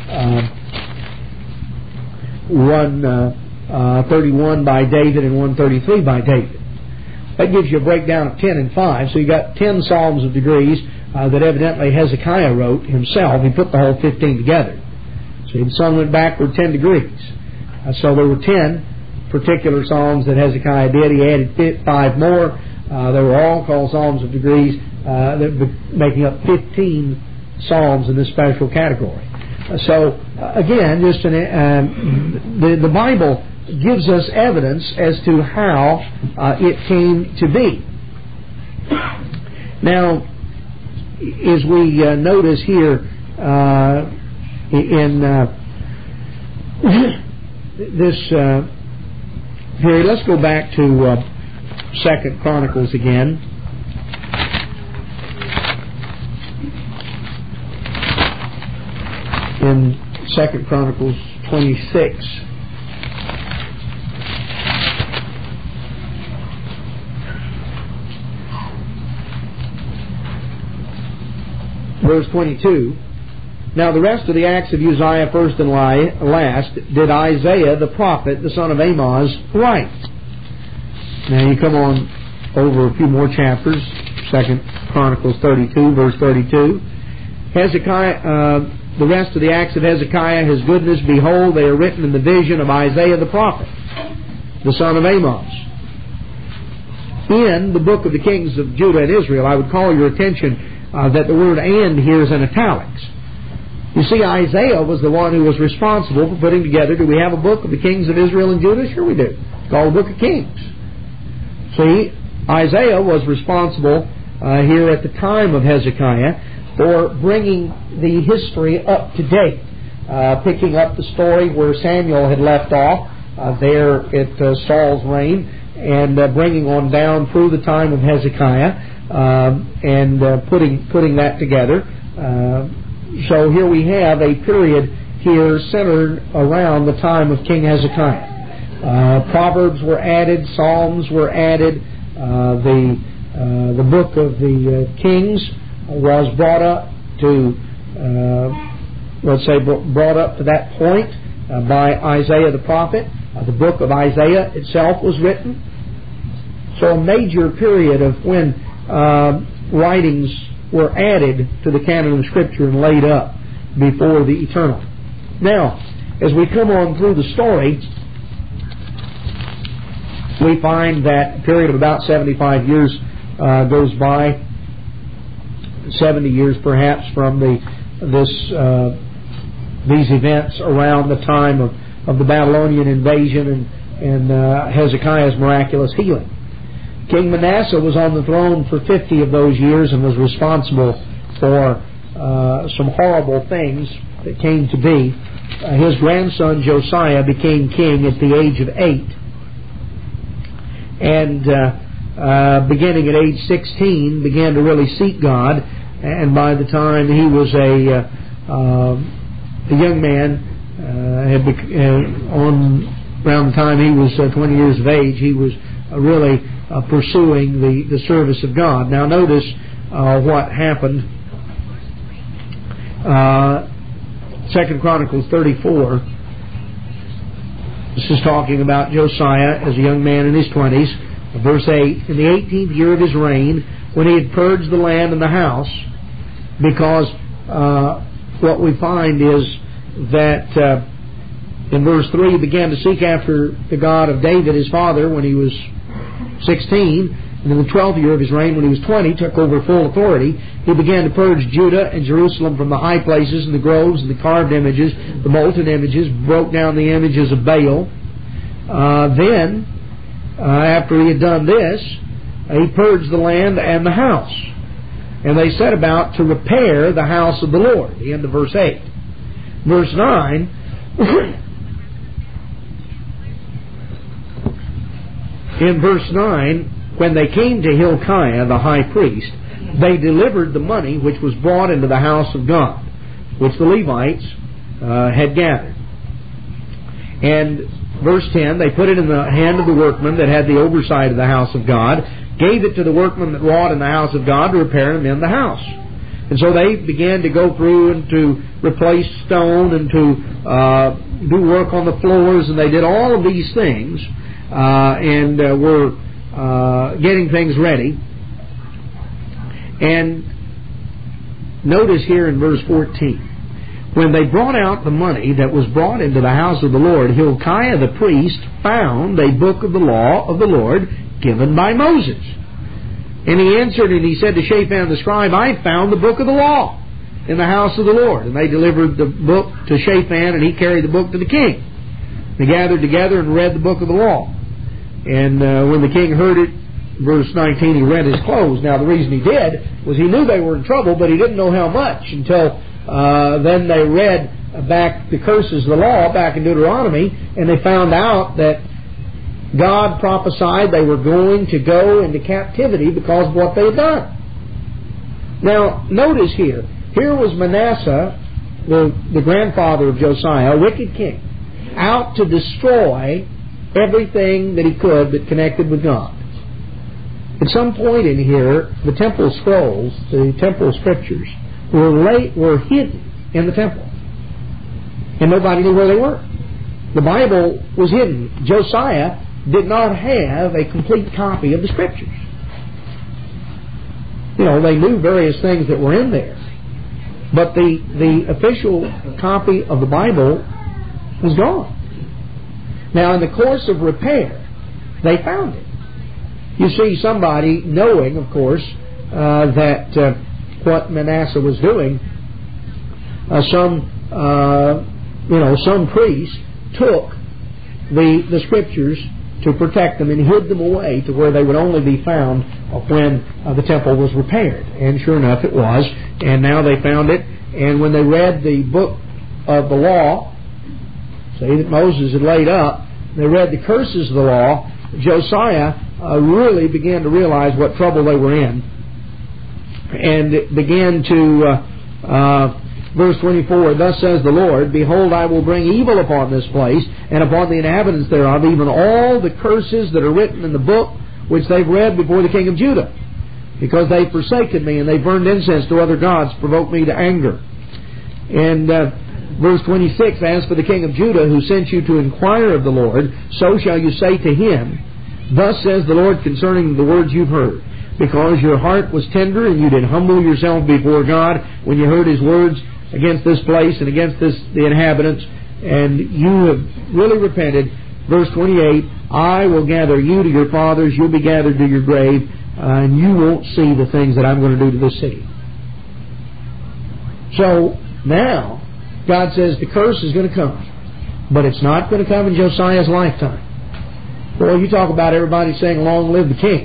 131 by David, and 133 by David. That gives you a breakdown of 10 and 5. So you got 10 psalms of degrees that evidently Hezekiah wrote himself. He put the whole 15 together. So the sun went backward 10 degrees. So there were 10 particular psalms that Hezekiah did. He added 5 more. They were all called psalms of degrees, making up 15 psalms in this special category. So again, just the Bible gives us evidence as to how it came to be. Now, as we notice here in this period, let's go back to 2 Chronicles again. In 2 Chronicles 26. Verse 22. Now the rest of the acts of Uzziah, first and last, did Isaiah the prophet, the son of Amoz, write. Now you come on over a few more chapters. 2 Chronicles 32, verse 32. Hezekiah, the rest of the acts of Hezekiah, his goodness, behold, they are written in the vision of Isaiah the prophet, the son of Amoz. In the book of the kings of Judah and Israel, I would call your attention that the word "and" here is in italics. You see, Isaiah was the one who was responsible for putting together. Do we have a book of the kings of Israel and Judah? Sure we do. It's called the Book of Kings. See, Isaiah was responsible here at the time of Hezekiah for bringing the history up to date, picking up the story where Samuel had left off there at Saul's reign, and bringing on down through the time of Hezekiah, and putting that together. So here we have a period here centered around the time of King Hezekiah. Proverbs were added, Psalms were added, the book of the Kings was brought up to, brought up to that point by Isaiah the prophet. The book of Isaiah itself was written. So a major period of when writings were added to the canon of Scripture and laid up before the eternal. Now, as we come on through the story, we find that a period of about 75 years goes by, 70 years perhaps from these events around the time of the Babylonian invasion and Hezekiah's miraculous healing. King Manasseh was on the throne for 50 of those years and was responsible for some horrible things that came to be. His grandson Josiah became king at the age of 8. And beginning at age 16, began to really seek God. And by the time he was a young man, around the time he was 20 years of age, he was really pursuing the service of God. Now notice what happened. 2 Chronicles 34. This is talking about Josiah as a young man in his 20s. Verse 8, in the 18th year of his reign, when he had purged the land and the house, because what we find is that in verse 3, he began to seek after the God of David, his father, when he was 16, and in the 12th year of his reign, when he was 20, took over full authority. He began to purge Judah and Jerusalem from the high places and the groves and the carved images, the molten images, broke down the images of Baal. Then, after he had done this, he purged the land and the house. And they set about to repair the house of the Lord. The end of verse 8. Verse 9, in verse 9, when they came to Hilkiah, the high priest, they delivered the money which was brought into the house of God, which the Levites had gathered. And verse 10, they put it in the hand of the workman that had the oversight of the house of God, gave it to the workman that wrought in the house of God to repair and mend the house. And so they began to go through and to replace stone and to do work on the floors, and they did all of these things and were getting things ready. And notice here in verse 14, when they brought out the money that was brought into the house of the Lord, Hilkiah the priest found a book of the law of the Lord given by Moses. And he answered and he said to Shaphan the scribe, I found the book of the law in the house of the Lord. And they delivered the book to Shaphan, and he carried the book to the king. They gathered together and read the book of the law. And when the king heard it, verse 19, he rent his clothes. Now the reason he did was he knew they were in trouble, but he didn't know how much until then they read back the curses of the law back in Deuteronomy, and they found out that God prophesied they were going to go into captivity because of what they had done. Now notice here was Manasseh, the grandfather of Josiah, a wicked king, out to destroy everything that he could that connected with God. At some point in here, the temple scrolls, the temple scriptures, were hidden in the temple. And nobody knew where they were. The Bible was hidden. Josiah did not have a complete copy of the scriptures. You know, they knew various things that were in there. But the official copy of the Bible was gone. Now, in the course of repair, they found it. You see, somebody knowing, of course, that what Manasseh was doing, some priest took the scriptures to protect them and hid them away to where they would only be found when the temple was repaired. And sure enough, it was. And now they found it. And when they read the book of the law, say that Moses had laid up, they read the curses of the law, Josiah really began to realize what trouble they were in, and began to, verse 24, thus says the Lord, behold, I will bring evil upon this place, and upon the inhabitants thereof, even all the curses that are written in the book which they've read before the king of Judah, because they've forsaken me, and they burned incense to other gods, provoked me to anger. And verse 26, as for the king of Judah, who sent you to inquire of the Lord, so shall you say to him, thus says the Lord concerning the words you've heard, because your heart was tender, and you did humble yourself before God when you heard his words against this place and against the inhabitants, and you have really repented. Verse 28, I will gather you to your fathers, you'll be gathered to your grave, and you won't see the things that I'm going to do to this city. So now, God says the curse is going to come. But it's not going to come in Josiah's lifetime. Boy, you talk about everybody saying, "Long live the king."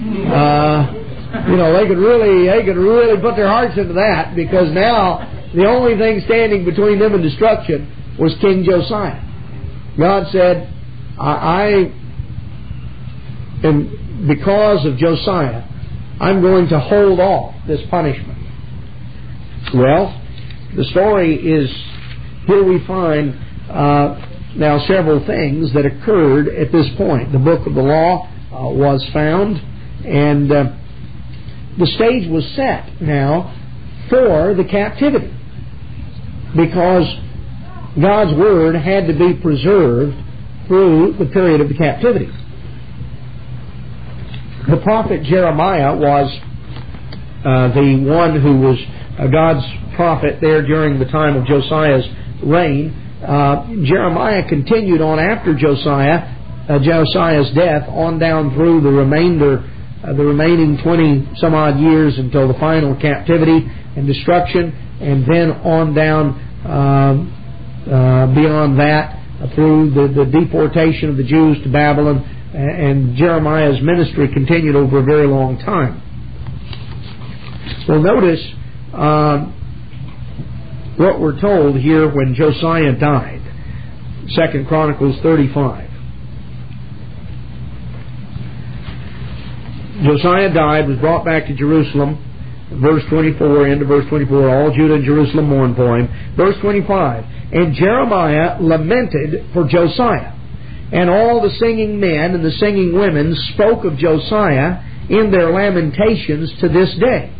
They could really put their hearts into that, because now the only thing standing between them and destruction was King Josiah. God said, because of Josiah, I'm going to hold off this punishment. Well, the story is, here we find now several things that occurred at this point. The book of the law was found, and the stage was set now for the captivity, because God's Word had to be preserved through the period of the captivity. The prophet Jeremiah was the one who was God's prophet there during the time of Josiah's reign. Jeremiah continued on after Josiah's death, on down through the remaining 20 some odd years until the final captivity and destruction, and then on down beyond that through the deportation of the Jews to Babylon. And Jeremiah's ministry continued over a very long time. Well, notice what we're told here when Josiah died. 2 Chronicles 35. Josiah died, was brought back to Jerusalem. Verse 24, into verse 24, all Judah and Jerusalem mourned for him. Verse 25, and Jeremiah lamented for Josiah. And all the singing men and the singing women spoke of Josiah in their lamentations to this day.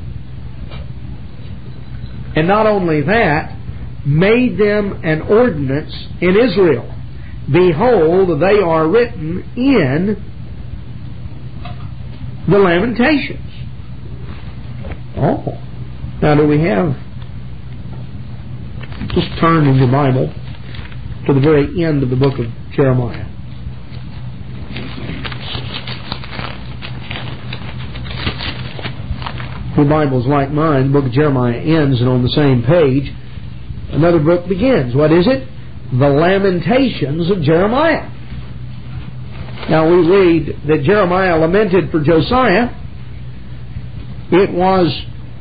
And not only that, made them an ordinance in Israel. Behold, they are written in the Lamentations. Oh. Now do we have... Just turn in your Bible to the very end of the book of Jeremiah. Your Bible's like mine. The book of Jeremiah ends, and on the same page, another book begins. What is it? The Lamentations of Jeremiah. Now we read that Jeremiah lamented for Josiah. It was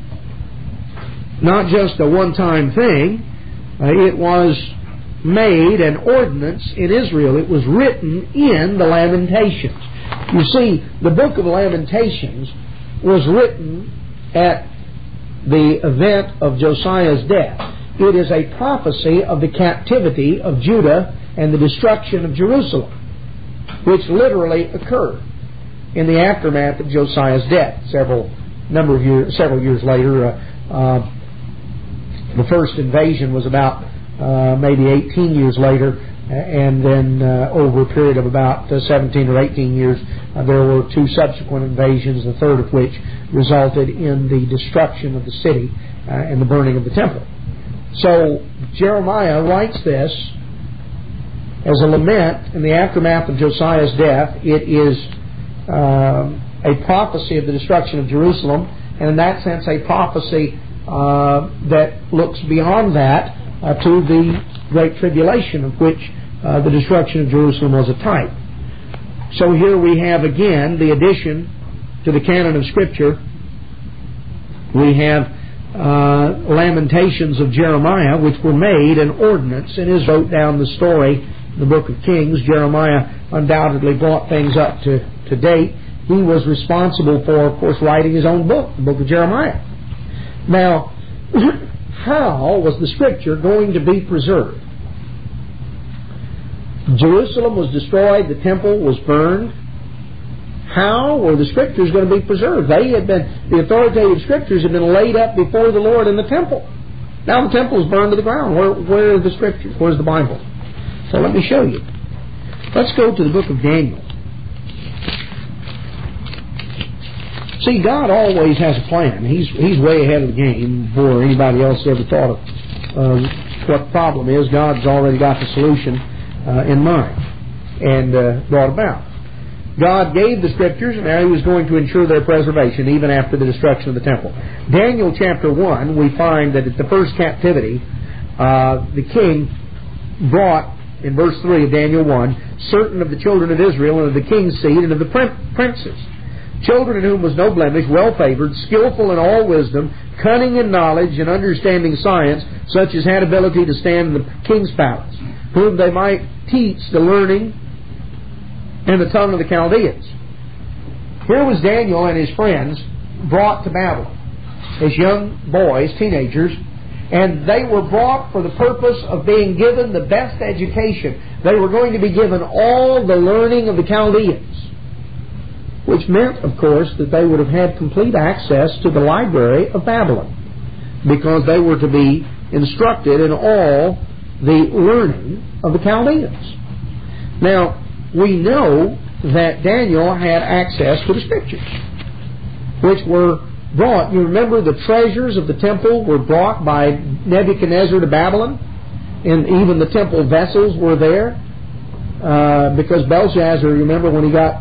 not just a one-time thing. It was made an ordinance in Israel. It was written in the Lamentations. You see, the book of Lamentations was written at the event of Josiah's death. It is a prophecy of the captivity of Judah and the destruction of Jerusalem, which literally occurred in the aftermath of Josiah's death. Several years later. The first invasion was about maybe 18 years later, and then over a period of about 17 or 18 years, there were two subsequent invasions, the third of which resulted in the destruction of the city and the burning of the temple. So Jeremiah writes this as a lament in the aftermath of Josiah's death. It is a prophecy of the destruction of Jerusalem, and in that sense a prophecy that looks beyond that to the Great Tribulation, of which the destruction of Jerusalem was a type. So here we have again the addition to the canon of Scripture. We have Lamentations of Jeremiah, which were made an ordinance, and is wrote down the story in the book of Kings. Jeremiah undoubtedly brought things up to date. He was responsible for, of course, writing his own book, the book of Jeremiah. Now, how was the Scripture going to be preserved? Jerusalem was destroyed, the temple was burned. How were the Scriptures going to be preserved? The authoritative Scriptures had been laid up before the Lord in the temple. Now the temple is burned to the ground. Where are the Scriptures? Where's the Bible? So let me show you. Let's go to the book of Daniel. See, God always has a plan. He's way ahead of the game before anybody else ever thought of what the problem is. God's already got the solution in mind and brought about. God gave the Scriptures, and now He was going to ensure their preservation even after the destruction of the temple. Daniel chapter 1, we find that at the first captivity, the king brought in verse 3 of Daniel 1, certain of the children of Israel and of the king's seed and of the princes, children in whom was no blemish, well-favored, skillful in all wisdom, cunning in knowledge and understanding science, such as had ability to stand in the king's palace, whom they might teach the learning and the tongue of the Chaldeans. Here was Daniel and his friends brought to Babylon as young boys, teenagers, and they were brought for the purpose of being given the best education. They were going to be given all the learning of the Chaldeans, which meant, of course, that they would have had complete access to the library of Babylon, because they were to be instructed in all the learning of the Chaldeans. Now, we know that Daniel had access to the Scriptures, which were brought. You remember the treasures of the temple were brought by Nebuchadnezzar to Babylon, and even the temple vessels were there, because Belshazzar, remember when he got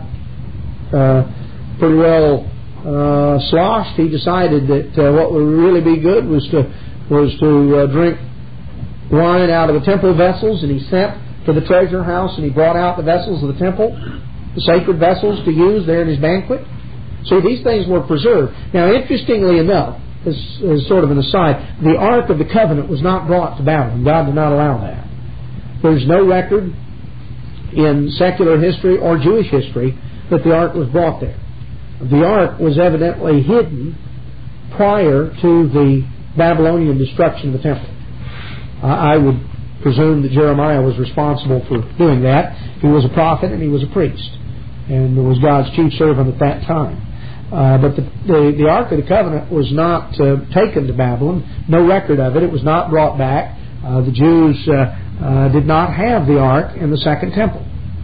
pretty well sloshed, he decided that what would really be good was to drink wine out of the temple vessels, and he sent to the treasure house and he brought out the vessels of the temple, the sacred vessels to use there in his banquet. So these things were preserved. Now, interestingly enough, as sort of an aside, the Ark of the Covenant was not brought to Babylon. God did not allow that. There's no record in secular history or Jewish history that the Ark was brought there. The Ark was evidently hidden prior to the Babylonian destruction of the temple. I would presume that Jeremiah was responsible for doing that. He was a prophet and he was a priest, and was God's chief servant at that time. But the Ark of the Covenant was not taken to Babylon. No record of it. It was not brought back. The Jews did not have the Ark in the Second Temple.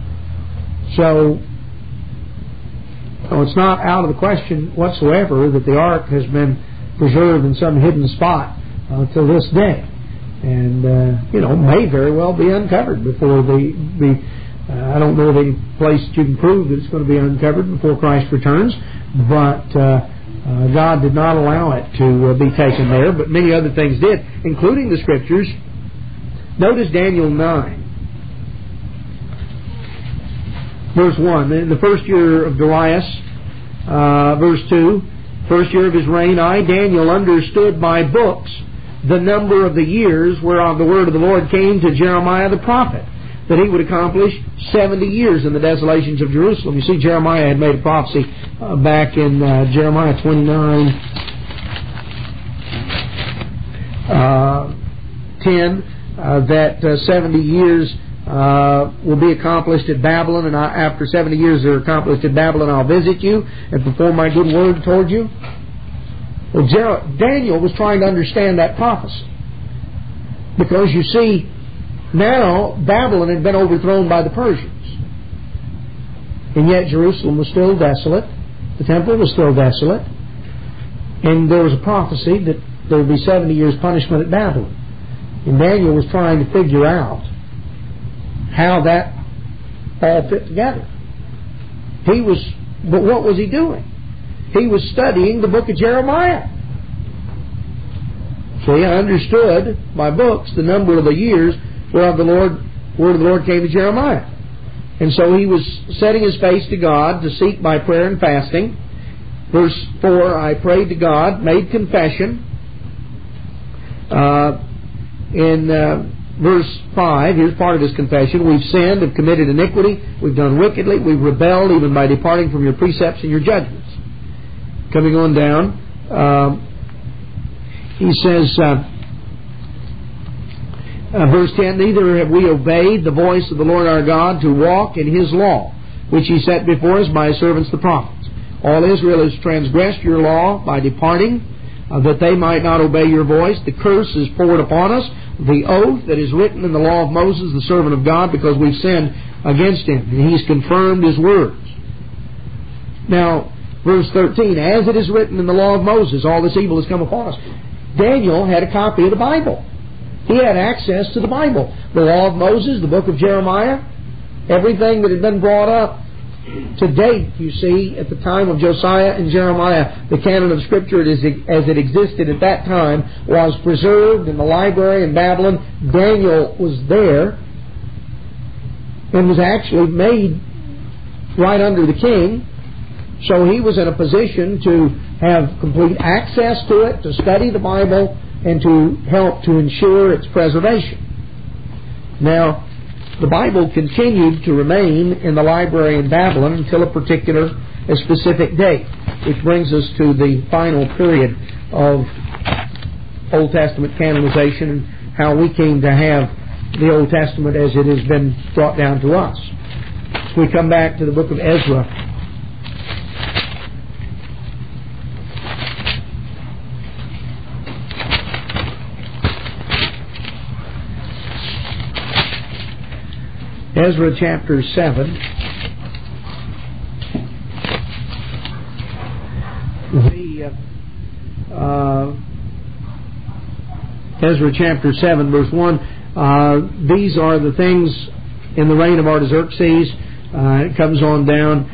So it's not out of the question whatsoever that the Ark has been preserved in some hidden spot till this day. And, may very well be uncovered before I don't know of any place that you can prove that it's going to be uncovered before Christ returns, but God did not allow it to be taken there, but many other things did, including the Scriptures. Notice Daniel 9, verse 1. In the first year of Darius, verse 2, first year of his reign, I, Daniel, understood by books the number of the years whereof the word of the Lord came to Jeremiah the prophet, that he would accomplish 70 years in the desolations of Jerusalem. You see, Jeremiah had made a prophecy back in Jeremiah 29, 10, that 70 years will be accomplished at Babylon, and after 70 years are accomplished at Babylon, I'll visit you and perform my good word toward you. Well, Daniel was trying to understand that prophecy, because you see, now Babylon had been overthrown by the Persians, and yet Jerusalem was still desolate, the temple was still desolate, and there was a prophecy that there would be 70 years punishment at Babylon. And Daniel was trying to figure out how that all fit together. But what was he doing? He was studying the book of Jeremiah. So he understood by books the number of the years whereof the word of the Lord came to Jeremiah. And so he was setting his face to God to seek by prayer and fasting. Verse 4, I prayed to God, made confession. In verse 5, here's part of his confession. We've sinned, have committed iniquity, we've done wickedly, we've rebelled even by departing from your precepts and your judgments. Coming on down, he says, verse 10, neither have we obeyed the voice of the Lord our God to walk in His law, which He set before us by His servants the prophets. All Israel has transgressed your law by departing, that they might not obey your voice. The curse is poured upon us, the oath that is written in the law of Moses, the servant of God, because we've sinned against Him, and He's confirmed His words. Now, verse 13, as it is written in the law of Moses, all this evil has come upon us. Daniel had a copy of the Bible. He had access to the Bible. The law of Moses, the book of Jeremiah, everything that had been brought up to date, you see, at the time of Josiah and Jeremiah, the canon of Scripture as it existed at that time was preserved in the library in Babylon. Daniel was there, and was actually made right under the king. So he was in a position to have complete access to it, to study the Bible, and to help to ensure its preservation. Now, the Bible continued to remain in the library in Babylon until a specific date, which brings us to the final period of Old Testament canonization and how we came to have the Old Testament as it has been brought down to us. So we come back to the book of Ezra. Ezra chapter 7. Ezra chapter 7, verse 1. These are the things in the reign of Artaxerxes. It comes on down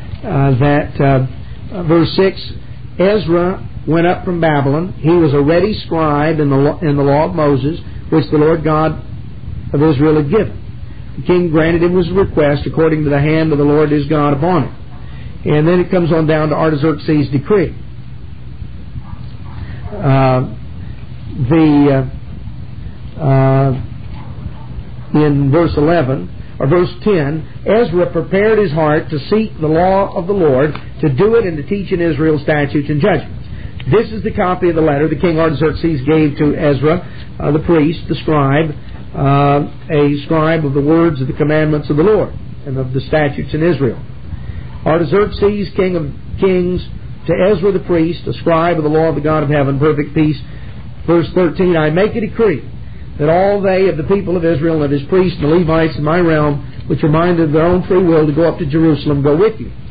verse 6. Ezra went up from Babylon. He was a ready scribe in the law of Moses, which the Lord God of Israel had given. The king granted him his request according to the hand of the Lord his God upon him. And then it comes on down to Artaxerxes' decree. In verse 11, or verse 10, Ezra prepared his heart to seek the law of the Lord, to do it and to teach in Israel statutes and judgments. This is the copy of the letter the king Artaxerxes gave to Ezra, the priest, the scribe, a scribe of the words of the commandments of the Lord and of the statutes in Israel. Artaxerxes, king of kings, to Ezra the priest, a scribe of the law of the God of heaven, perfect peace. Verse 13, I make a decree that all they of the people of Israel and his priests and the Levites in my realm, which are minded of their own free will to go up to Jerusalem, go with you.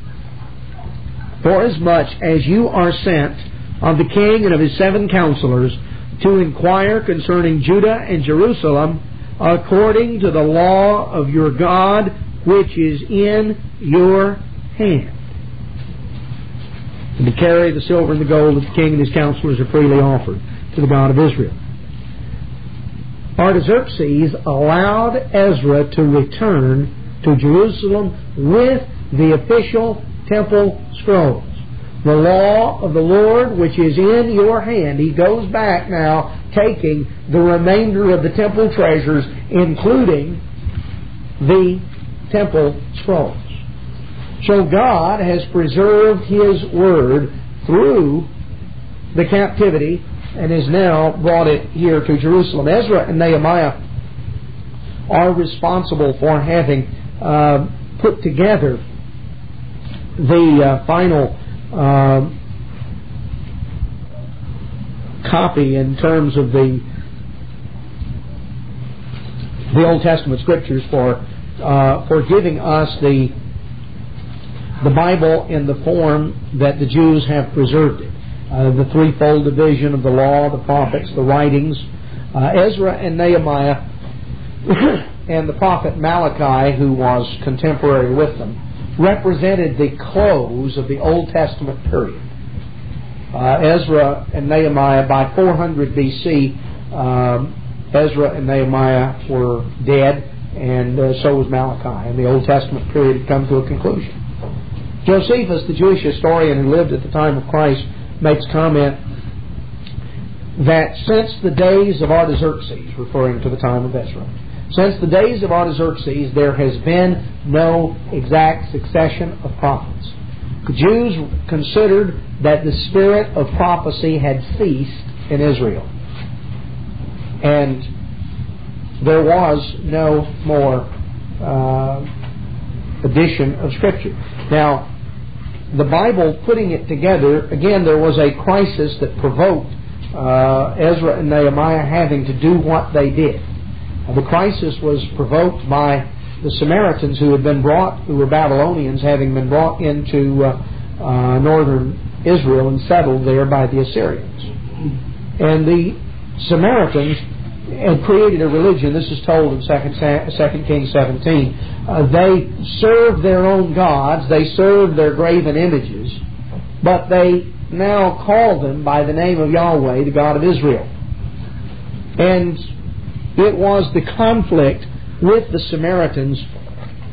Forasmuch as you are sent of the king and of his 7 counselors to inquire concerning Judah and Jerusalem according to the law of your God which is in your hand, and to carry the silver and the gold that the king and his counselors have freely offered to the God of Israel. Artaxerxes allowed Ezra to return to Jerusalem with the official temple scrolls. The law of the Lord which is in your hand. He goes back now taking the remainder of the temple treasures, including the temple scrolls. So God has preserved His Word through the captivity and has now brought it here to Jerusalem. Ezra and Nehemiah are responsible for having put together the final copy in terms of the Old Testament Scriptures for giving us the Bible in the form that the Jews have preserved it. The threefold division of the law, the prophets, the writings. Ezra and Nehemiah and the prophet Malachi, who was contemporary with them, represented the close of the Old Testament period. Ezra and Nehemiah, by 400 BC, Ezra and Nehemiah were dead, and so was Malachi, and the Old Testament period had come to a conclusion. Josephus, the Jewish historian who lived at the time of Christ, makes comment that since the days of Artaxerxes, referring to the time of Ezra, since the days of Artaxerxes, there has been no exact succession of prophets. The Jews considered that the spirit of prophecy had ceased in Israel, and there was no more addition of Scripture. Now, the Bible putting it together, again, there was a crisis that provoked Ezra and Nehemiah having to do what they did. The crisis was provoked by the Samaritans who were Babylonians, having been brought into northern Israel and settled there by the Assyrians. And the Samaritans had created a religion. This is told in 2 Kings 17. They served their own gods. They served their graven images. But they now call them by the name of Yahweh, the God of Israel. And it was the conflict with the Samaritans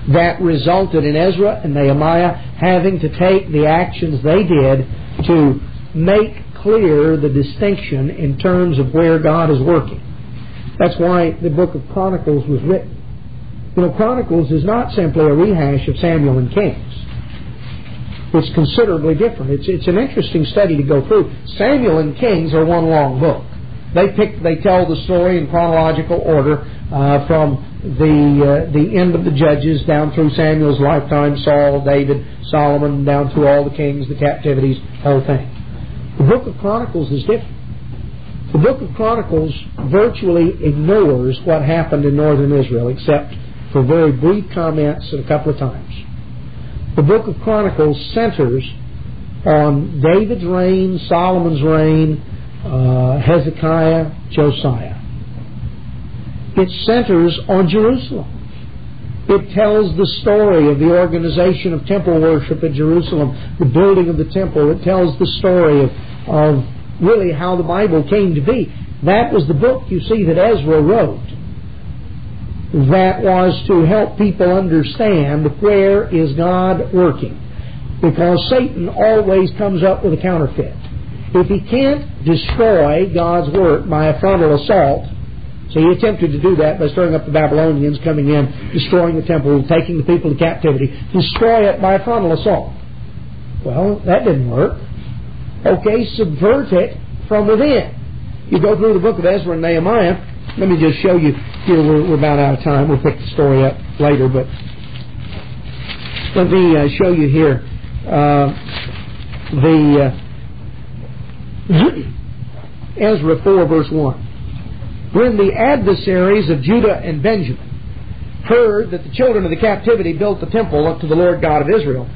that resulted in Ezra and Nehemiah having to take the actions they did to make clear the distinction in terms of where God is working. That's why the book of Chronicles was written. You know, Chronicles is not simply a rehash of Samuel and Kings. It's considerably different. It's an interesting study to go through. Samuel and Kings are one long book. They tell the story in chronological order from the end of the Judges down through Samuel's lifetime, Saul, David, Solomon, down through all the kings, the captivities, the whole thing. The book of Chronicles is different. The book of Chronicles virtually ignores what happened in northern Israel, except for very brief comments a couple of times. The book of Chronicles centers on David's reign, Solomon's reign, Hezekiah, Josiah. It centers on Jerusalem. It tells the story of the organization of temple worship at Jerusalem, the building of the temple. It tells the story of really how the Bible came to be. That was the book, you see, that Ezra wrote. That was to help people understand where is God working. Because Satan always comes up with a counterfeit. If he can't destroy God's work by a frontal assault, so he attempted to do that by stirring up the Babylonians, coming in, destroying the temple, taking the people to captivity, destroy it by a frontal assault. Well, that didn't work. Okay, subvert it from within. You go through the book of Ezra and Nehemiah. Let me just show you here. We're about out of time. We'll pick the story up later, but let me show you here Ezra 4 verse 1. When the adversaries of Judah and Benjamin heard that the children of the captivity built the temple up to the Lord God of Israel,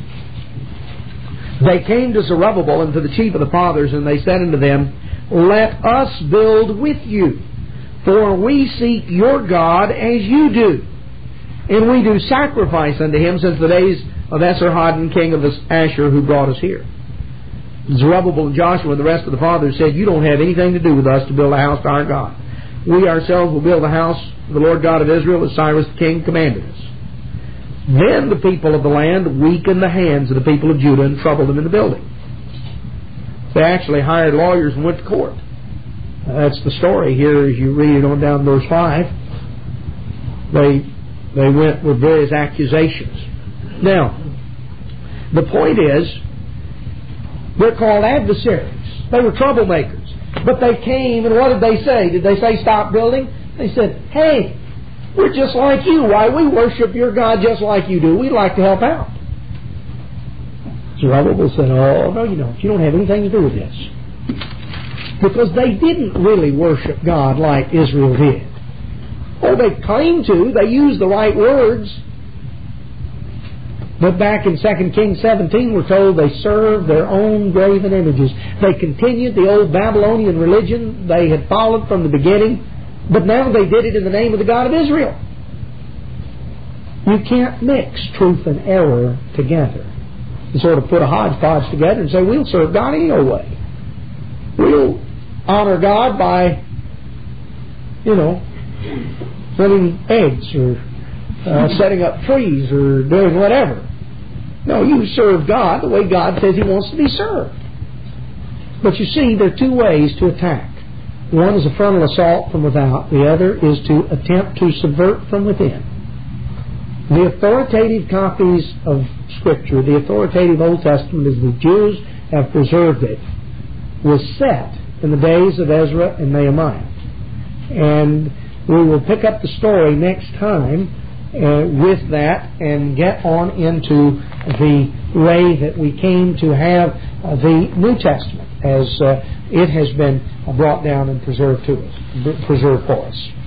they came to Zerubbabel and to the chief of the fathers, and they said unto them, Let us build with you, for we seek your God as you do, and we do sacrifice unto him since the days of Esarhaddon, king of Ashur, who brought us here. Zerubbabel and Joshua and the rest of the fathers said, You don't have anything to do with us to build a house to our God. We ourselves will build a house to the Lord God of Israel as Cyrus the king commanded us. Then the people of the land weakened the hands of the people of Judah and troubled them in the building. They actually hired lawyers and went to court. That's the story here as you read it on down verse 5. They went with various accusations. Now, the point is, they're called adversaries. They were troublemakers. But they came, and what did they say? Did they say stop building? They said, Hey, we're just like you. Why, we worship your God just like you do. We'd like to help out. Zerubbabel said, Oh, no, you don't. You don't have anything to do with this. Because they didn't really worship God like Israel did. Oh, they claimed to. They used the right words. But back in 2 Kings 17, we're told they served their own graven images. They continued the old Babylonian religion they had followed from the beginning, but now they did it in the name of the God of Israel. You can't mix truth and error together. You sort of put a hodgepodge together and say, we'll serve God any old way. We'll honor God by, putting eggs or setting up trees or doing whatever. No, you serve God the way God says He wants to be served. But you see, there are two ways to attack. One is a frontal assault from without. The other is to attempt to subvert from within. The authoritative copies of Scripture, the authoritative Old Testament as the Jews have preserved it, was set in the days of Ezra and Nehemiah. And we will pick up the story next time with that and get on into the way that we came to have the New Testament as it has been brought down and preserved for us.